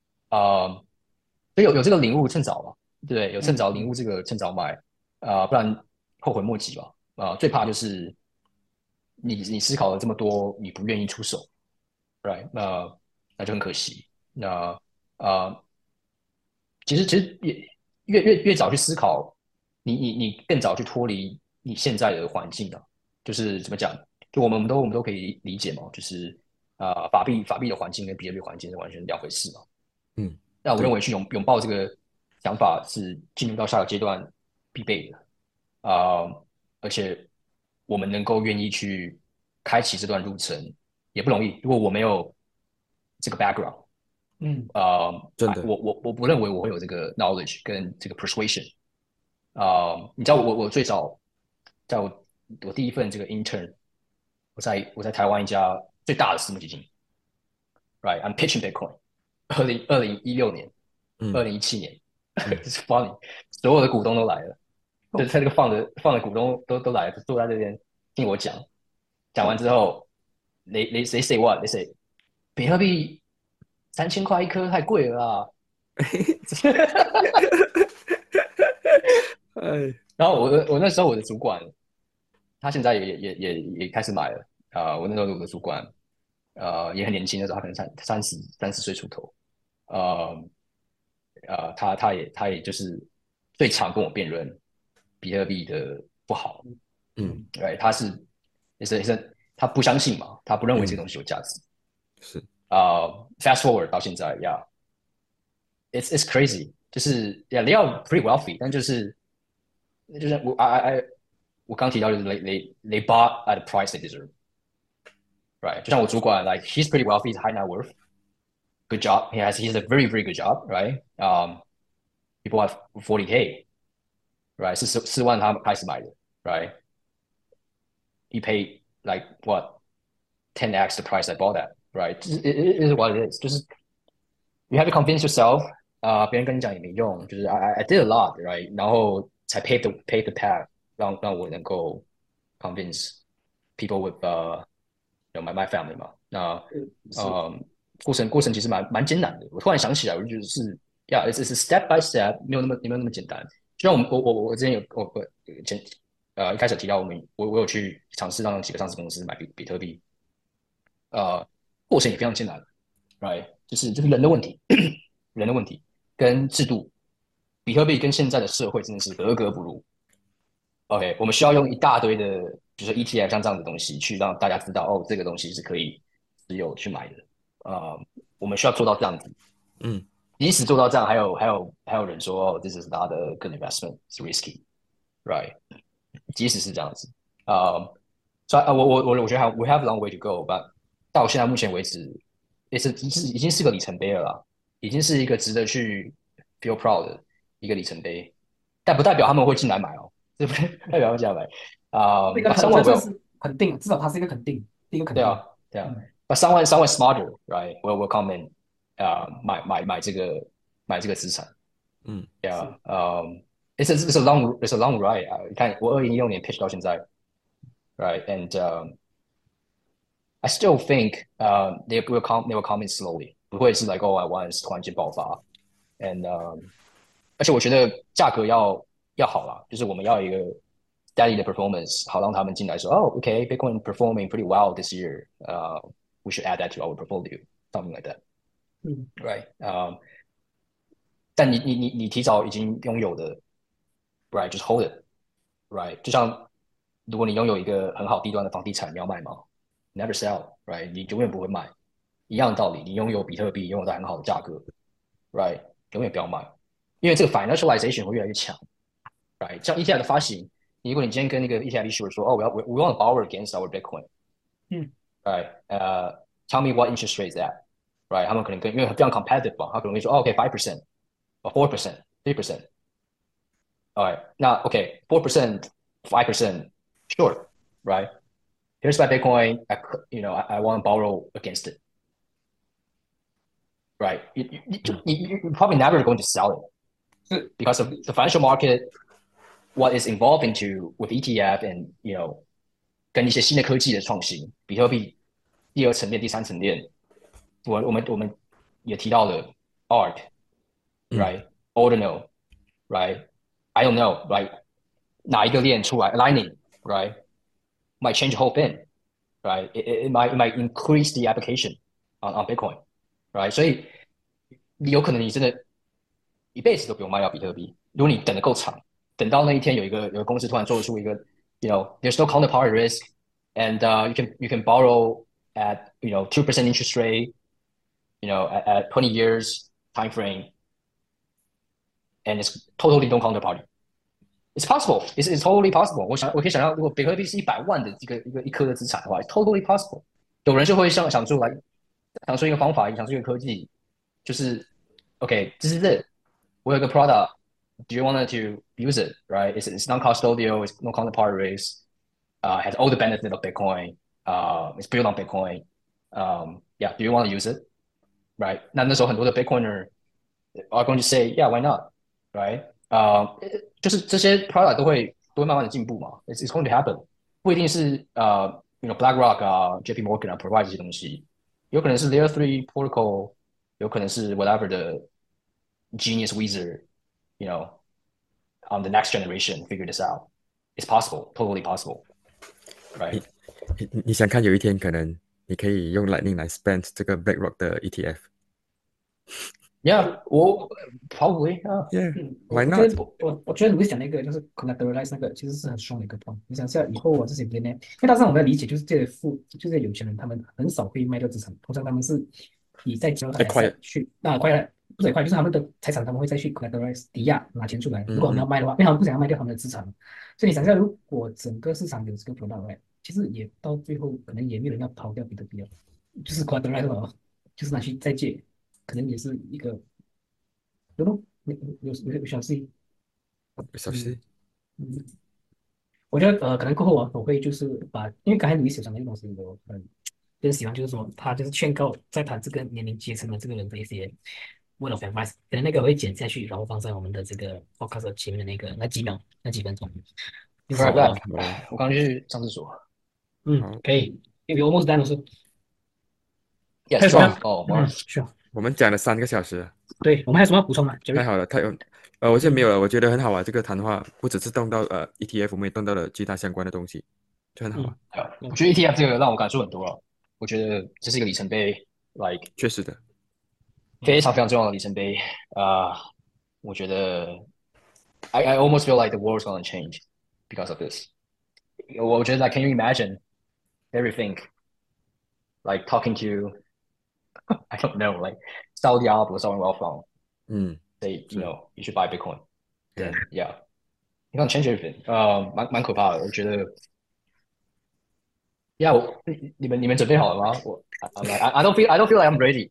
S3: 所以有这个领悟，趁早嘛，对不对？有趁早领悟这个，趁早买，不然后悔莫及吧。最怕就是你思考了这么多，你不愿意出手，right？那就很可惜。那呃，其实也越早去思考，你更早去脱离你现在的环境啊。就是怎么讲，就我们都可以理解嘛，就是法币的环境跟比特币环境是完全两回事嘛。
S2: 嗯，
S3: 那我认
S2: 对，
S3: 为去拥抱这个想法是进入到下个阶段必备的而且我们能够愿意去开启这段路程也不容易。如果我没有这个 background，
S2: 真的，
S3: 我不认为我会有这个 knowledge 跟这个 persuasion。你知道我最早在我第一份这个 intern，我在台湾一家最大的私募基金，right？I'm pitching Bitcoin，2016年、
S2: 嗯
S3: 2017年
S2: 嗯，
S3: ，it's funny，所有的股东都来了，就在这个放的股东都来了，坐在这边听我讲，讲完之后，they say what？they say 比特币3000块一颗太贵了啊。
S2: 哎，
S3: 然后我那时候我的主管，他现在也开始买了我那时候我的主管，也很年轻的时候，他可能三十岁出头，呃他也就是最常跟我辩论比特币的不好，
S2: 嗯
S3: 对，也是他不相信嘛，他不认为这个
S2: 嗯，
S3: 东西有价值。
S2: 是，
S3: Fast forward 到现在，yeah，it's crazy，就是they are pretty wealthy，但就是我刚提到就是 they bought at the price they deserve，right？就像我主管，like he's pretty wealthy, he's high net worth，good job, he's a very good job，right？people have 40K，right？是4万他开始买的，right？He paid like what 10x the price I bought at，right？It is what it is，就是 you have to convince yourself，别人跟你讲也没用，就是 I did a lot，right？然后才 pave the path，让我能够 convince people with my family 嘛。那
S4: 是
S3: 过程其实蛮艰难的。我突然想起来，我就觉得是，it's step by step，没有那么简单。就像我之前我前一开始提到我有去尝试让几个上市公司买比特币，呃，过程也非常艰难，right？就是人的问题，人的问题跟制度，比特币跟现在的社会真的是格格不入。OK，我们需要用一大堆的，比如说 ETF 像这样的东西，去让大家知道，哦，这个东西是可以持有去买的。我们需要做到这样子。
S2: 嗯
S3: 即使做到这样，还有人说，哦，this is not a good investment，it's risky，right？即使是这样子，所以我觉得we have a long way to go，but 到现在目前为止，已经是个里程碑了啦，已经是一个值得去 feel proud 的一个里程碑，但不代表他们会进来买哦，这不代表会进来买
S4: 这个我
S3: 三万我有，
S4: 觉得这是肯定，至少它是一个肯定，第一个肯定。
S3: 对啊，对啊， But someone smarter, right? Will come in，买这个资产。Yeah，it's a long ride 啊。你看我2016年 pitch 到现在，right？And I still think they will come in slowly，不会是 like all at once 突然间爆发。And 而且我觉得价格要好啦，就是我们要有一个 steady 的 performance，好让他们进来说，哦，OK，Bitcoin performing pretty well this year，we should add that to our portfolio，something like that，right？但你提早已经拥有的，right，就是 hold it，right？就像如果你拥有一个很好地段的房地产，你要卖吗？Never sell，right？你永远不会卖。一样的道理，你拥有比特币，拥有在很好的价格，right？永远不要卖，因为这个 financialization 会越来越强，right？像 ETF 的发行，如果你今天跟那个 ETF issuer 说，哦，we want to borrow against our Bitcoin，right？Tell me what interest rate is that，right？他们可能因为非常 competitive 嘛，他可能会说，哦，OK，5%。or 4%, 3%. All right. Now, okay, 4%, 5%, sure, right? Here's my Bitcoin. I want to borrow against it. Right. You're probably never going to sell it because of the financial market, what is involved into with ETF and, 跟一些新的科技的创新，比特币第二层链、第三层链，我们也提到了 ARK。Right? Ordinal, right? I don't know, right? 哪一个链出来 Lightning, right? Might change the whole thing, right? It might increase the application on Bitcoin, right? 所以有可能你真的一辈子都不用卖掉比特币，如果你等得够长，等到那一天有一个公司突然做出一个there's no counterparty risk, and you can borrow at 2% interest rate, at 20 years time frame.And it's totally no counterparty. It's possible. It's totally possible. 我可以想象，如果比特币是100万的一颗的资产的话 ，it's totally possible. 有人就会想出一个方法，想出一个科技，就是OK，this is it. 我有一个 product. Do you want to use it? Right? It's non-custodial. It's no counterparty risk. Has all the benefits of Bitcoin. It's built on Bitcoin. Yeah. Do you want to use it? Right? 那时候很多的 Bitcoiner are going to say, yeah, why not?Right? 就是这些 product 都会慢慢的进步嘛。It's going to happen. 不一定是BlackRock 啊、JP Morgan 啊 provide 这些东西，有可能是 Layer 3 protocol，有可能是 whatever 的 genius wizard, on the next generation figure this out. It's possible, totally possible. Right?
S2: 你想看有一天可能你可以用 Lightning 来 spend 这个 BlackRock 的 ETF。Yeah,
S3: probably.
S2: Why not?
S4: 我觉得Louis讲那个就是 collateralize 那个，其实是很凶的一个 point。你想一下，以后我这些 billionaire，因为大致上我们要理解，就是这些就是有钱人，他们很少会卖掉资产，通常他们是以再交代去快了，不是快，就是他们的财产他们会再去 collateralize 抵押拿钱出来。如果他们要卖的话，因为他们不想要卖掉他们的资产，所以你想一下，如果整个市场有这个 product，其实也到最后可能也没有人要抛掉比特币了，就是 collateralize 了，就是拿去再借，可能也是一个。有小事，我觉得可能过后我会就是因为刚才Louis讲的那个东西，我很喜欢，就是说他就是劝告在谈这个年龄阶层的这个人的一些 word of advice，可能那个我会剪下去，然后放在我们的这个 podcast 前面的那几秒那几分钟。
S3: 我刚去上厕所。
S4: 可以。We almost done 是。
S3: Yes.
S4: 是。
S2: 我们讲了3个小时。
S4: 对，我们还有什么要补充吗？
S2: 太好了，我现在没有了。我觉得很好啊，这个谈话不只是动到ETF， 我们也动到了其他相关的东西，就很好啊。
S3: 我觉得 ETF 这个让我感触很多了。我觉得这是一个里程碑 ，like
S2: 确实的，
S3: 非常非常重要的里程碑。我觉得 I almost feel like the world's gonna change because of this. 我觉得 like can you imagine everything like talking to I don't know, like Saudi Arab or someone well from, say, you should buy Bitcoin. Then, yeah, you can change everything. 蛮可怕的，我觉得。Yeah， 你们准备好了吗？I don't feel like I'm ready.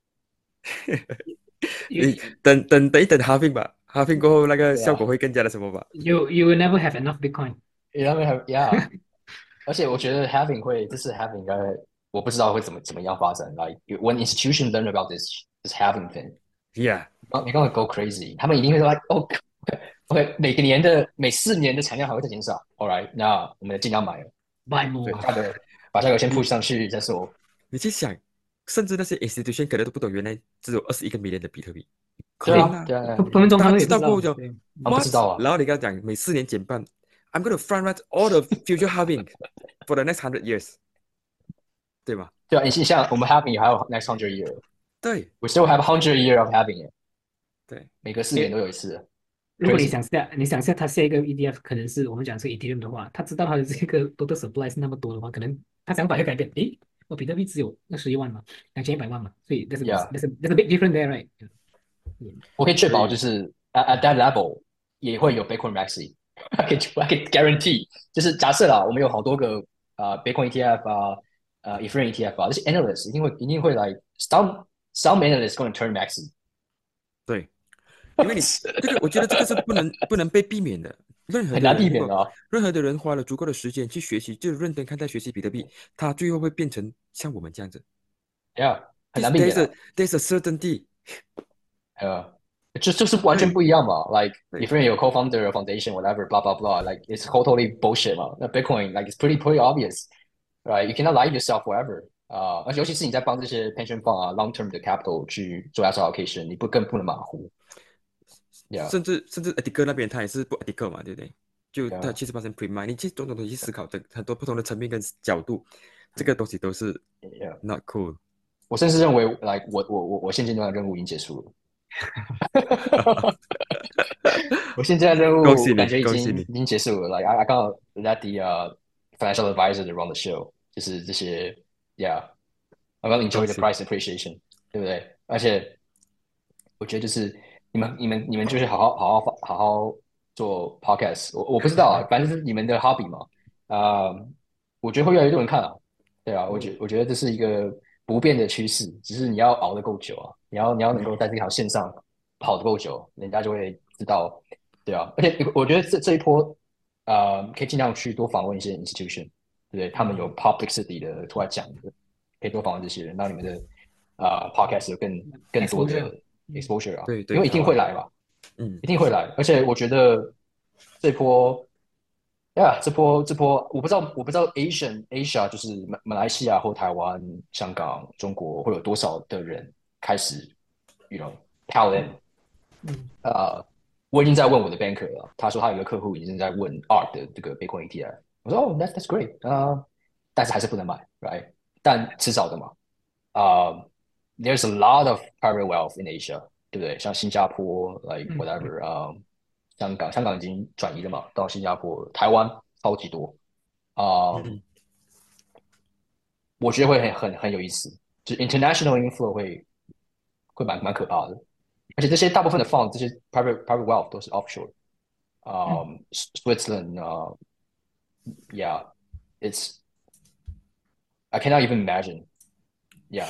S2: 等一等 halving 吧 ，halving 过后那个效果会更加的什么吧
S4: ？You will never have enough Bitcoin.
S3: You never have, yeah. 而且我觉得 halving 这次 halving 应该我不知道会怎么样发展。Like when institution learn about this halving thing,
S2: Yeah，
S3: they're gonna go crazy。他们一定会说 like OK，每4年的产量还会再减少。All right，那我们尽量买了，
S4: buy
S3: 对，
S4: more。
S3: 把价格先
S2: 你
S3: push 上去再说。
S2: 你去想，甚至那些 institution 可能都不懂，原来只有21个 million 的比特币，可
S3: 对啊，
S2: 能啊，
S3: 对啊，
S4: 分分钟他
S2: 大家
S4: 们也不知道，
S2: 知道过后就
S4: 对，
S3: 他们不
S2: what，
S3: 知道啊。
S2: 然后你跟他讲每4年减半，I'm gonna front run all the future halving for the next 100 years，对吗？
S3: 对啊，你像我们 having 还有 next 100 year，we
S2: 对
S3: still have 100 year of having it，
S2: 对，
S3: 每隔4年都有一次
S4: 如果你
S3: ，crazy。
S4: 想下，他下一个 ETF 可能是我们讲是 Ethereum 的话，他知道他的这个 total supply 是那么多的话，可能他想法会改变。诶，我比特币只有21万嘛，2100万嘛，所以
S3: Yeah，
S4: there's a big difference there, right？
S3: 我可以确
S2: 所以
S3: 保就是 at that level 也会有 Bitcoin Maxi。I can guarantee，就是假设啦，我们有好多个Bitcoin ETF Ethereum ETF 这些 analysts 一定会来 some analysts going to turn Maxi。
S2: 对，因为你这个，我觉得这个是不能被避免的。任何
S3: 很难
S2: 的人如果
S3: 避免的啊。
S2: 任何的人花了足够的时间去学习，就认真看待学习比特币，他最后会变成像我们这样子。
S3: Yeah，很难
S2: This
S3: 避免
S2: there's
S3: 啊。
S2: a there's a certainty。
S3: 就是完全
S2: 对
S3: 不一样嘛。Like
S2: 对
S3: Ethereum 有 co-founder foundation whatever blah blah blah like it's totally bullshit 嘛。那 Bitcoin like it's pretty obvious right you cannot lie to yourself forever 而且尤其是你在帮这些 pension fund long term 的 capital 去做 asset allocation，你更不能马虎。Yeah
S2: 甚至 ethical 那边他也是不 ethical 嘛，对不对？就他
S3: yeah
S2: 70% pre-mine，你去种种东西思考的很多不同的层面跟角度，这个东西都是
S3: yeah。
S2: not cool。
S3: 我甚至认为 like 我现阶段的任务已经结束了。我现在的任务
S2: 恭喜你，
S3: 感觉已经
S2: 恭喜你！
S3: 已经结束了。Like I got let the financial advisor to run the show，就是这些，yeah，I got enjoy
S2: 恭
S3: the
S2: 喜！
S3: price appreciation，对不对？而且我觉得就是你们就是好好做 podcast，我不知道啊，反正是你们的 hobby 嘛，我觉得会越来越多人看啊。对啊，我觉得这是一个不变的趋势，只是你要熬得够久啊，你要能够在这条线上跑得够久，人家就会知道。对啊，而且我觉得这一波，可以尽量去多访问一些 institution，对不对？他们有 publicity 的出来讲的，可以多访问这些人，让你们的podcast 有更多
S4: exposure，
S3: 的 exposure 啊，
S2: 对对，
S3: 因为一定会来吧，
S2: 嗯
S3: 一定会来。而且我觉得这波这波我不知道 Asia 就是马来西亚或台湾、香港、中国会有多少的人开始，you know talent。
S4: 嗯
S3: 我已经在问我的 banker 了，他说他有一个客户已经在问 ARK 的这个 Bitcoin ETF。我说哦，that's great 但是还是不能买，right？但迟早的嘛。There's a lot of private wealth in Asia，对不对？像新加坡，like
S4: 嗯
S3: whatever，香港已经转移了嘛，到新加坡，台湾超级多。
S2: 嗯
S3: 我觉得会很有意思，就是 international inflow 会蛮可怕的，而且这些大部分的 fund，这些 private wealth 都是 offshore，
S4: 嗯
S3: Switzerland，yeah，it's I cannot even imagine，yeah，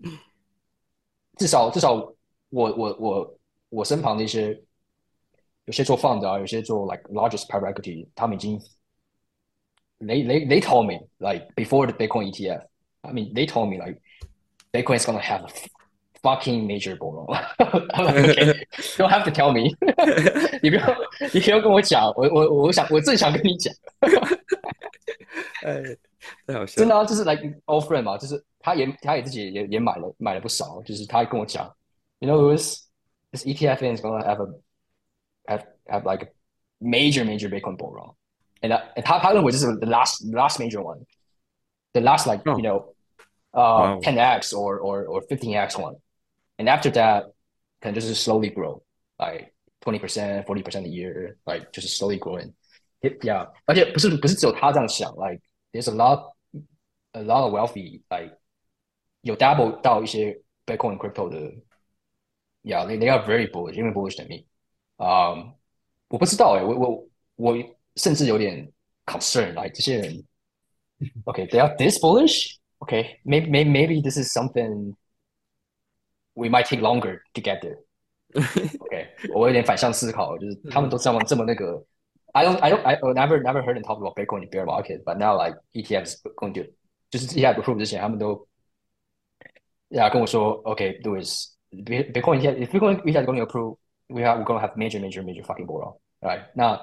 S3: 至少我身旁的一些有些做 fund 有些做 like largest private equity，他们已经they told me like before the Bitcoin ETF。I mean, they told me like Bitcoin is gonna have a fucking major bull run. I'm like, okay, you don't have to tell me 你不要跟我讲，我正想跟你讲，
S2: 哎，太好笑了。
S3: 真的就是 like old friend 嘛，就是他也自己也买了不少，就是他跟我讲，you know, this ETF is gonna have like a major Bitcoin bull run. And 他认为这是 the last major one, the last like
S2: 哦，
S3: you know
S2: 哇哦，
S3: 10x or 15x one. And after that, 可能就是 slowly grow, like 20%, 40% a year, like 就是 slowly growing. Yeah，而且不是只有他这样想，like there's a lot of wealthy like 有 dabble 到一些 Bitcoin crypto 的，yeah，they are very bullish, even bullish than me. 我不知道我甚至有点 concern，like 这些人，okay, they are this bullish. Okay, maybe this is something we might take longer to get there. OK，我有点反向思考，就是他们都这么那个。I never heard them talk about Bitcoin in bear market, but now like ETF is going to 就是一开始 approve 之前，他们都跟我说，OK，Louis，Bitcoin 现在 Bitcoin 一下子跟你 approve，we're gonna have major fucking bull run，right？那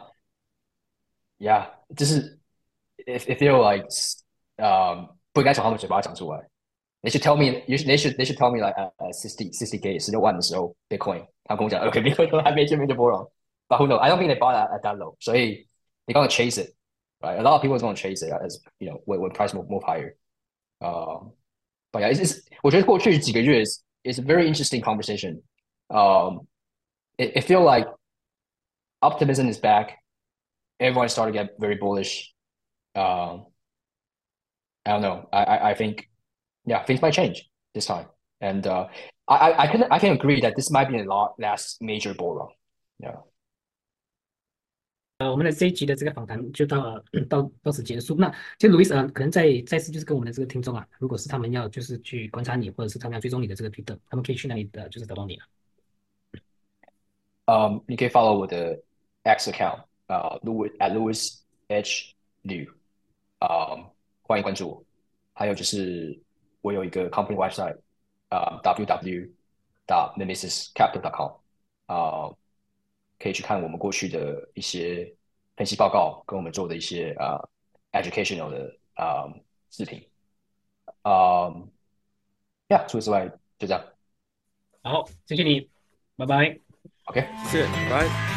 S3: 就是 if they're like 不应该从他们嘴巴讲出来。They should tell me. They should tell me like 60K 16万的时候，Bitcoin 他跟我讲，OK，Bitcoin 还没见面就波动。But who knows? I don't think they bought at that low. 所以 they gonna chase it, right? A lot of people is gonna chase it as when price move higher. But yeah,我觉得过去几个月 is a very interesting conversation. It feel like optimism is back. Everyone started to get very bullish. I don't know. I think things might change this time. And I can agree that this might be the last major bull run. Yeah.
S4: 我们的这一集的这个访谈就到此结束。那其实 Louis 可能再次就是跟我们的这个听众啊，如果是他们要就是去观察你，或者是他们要追踪你的这个 Twitter，他们可以去哪里就是找到你啊？
S3: 你可以 follow 我的 X account Louis H Liu，欢迎关注我。还有就是我有一个 company website www.nemesiscapital.com，可以去看我们过去的一些分析报告，跟我们做的一些educational 的视频。除此之外就这样。
S4: 好，谢谢你，拜拜。
S3: OK，
S2: 谢谢，拜。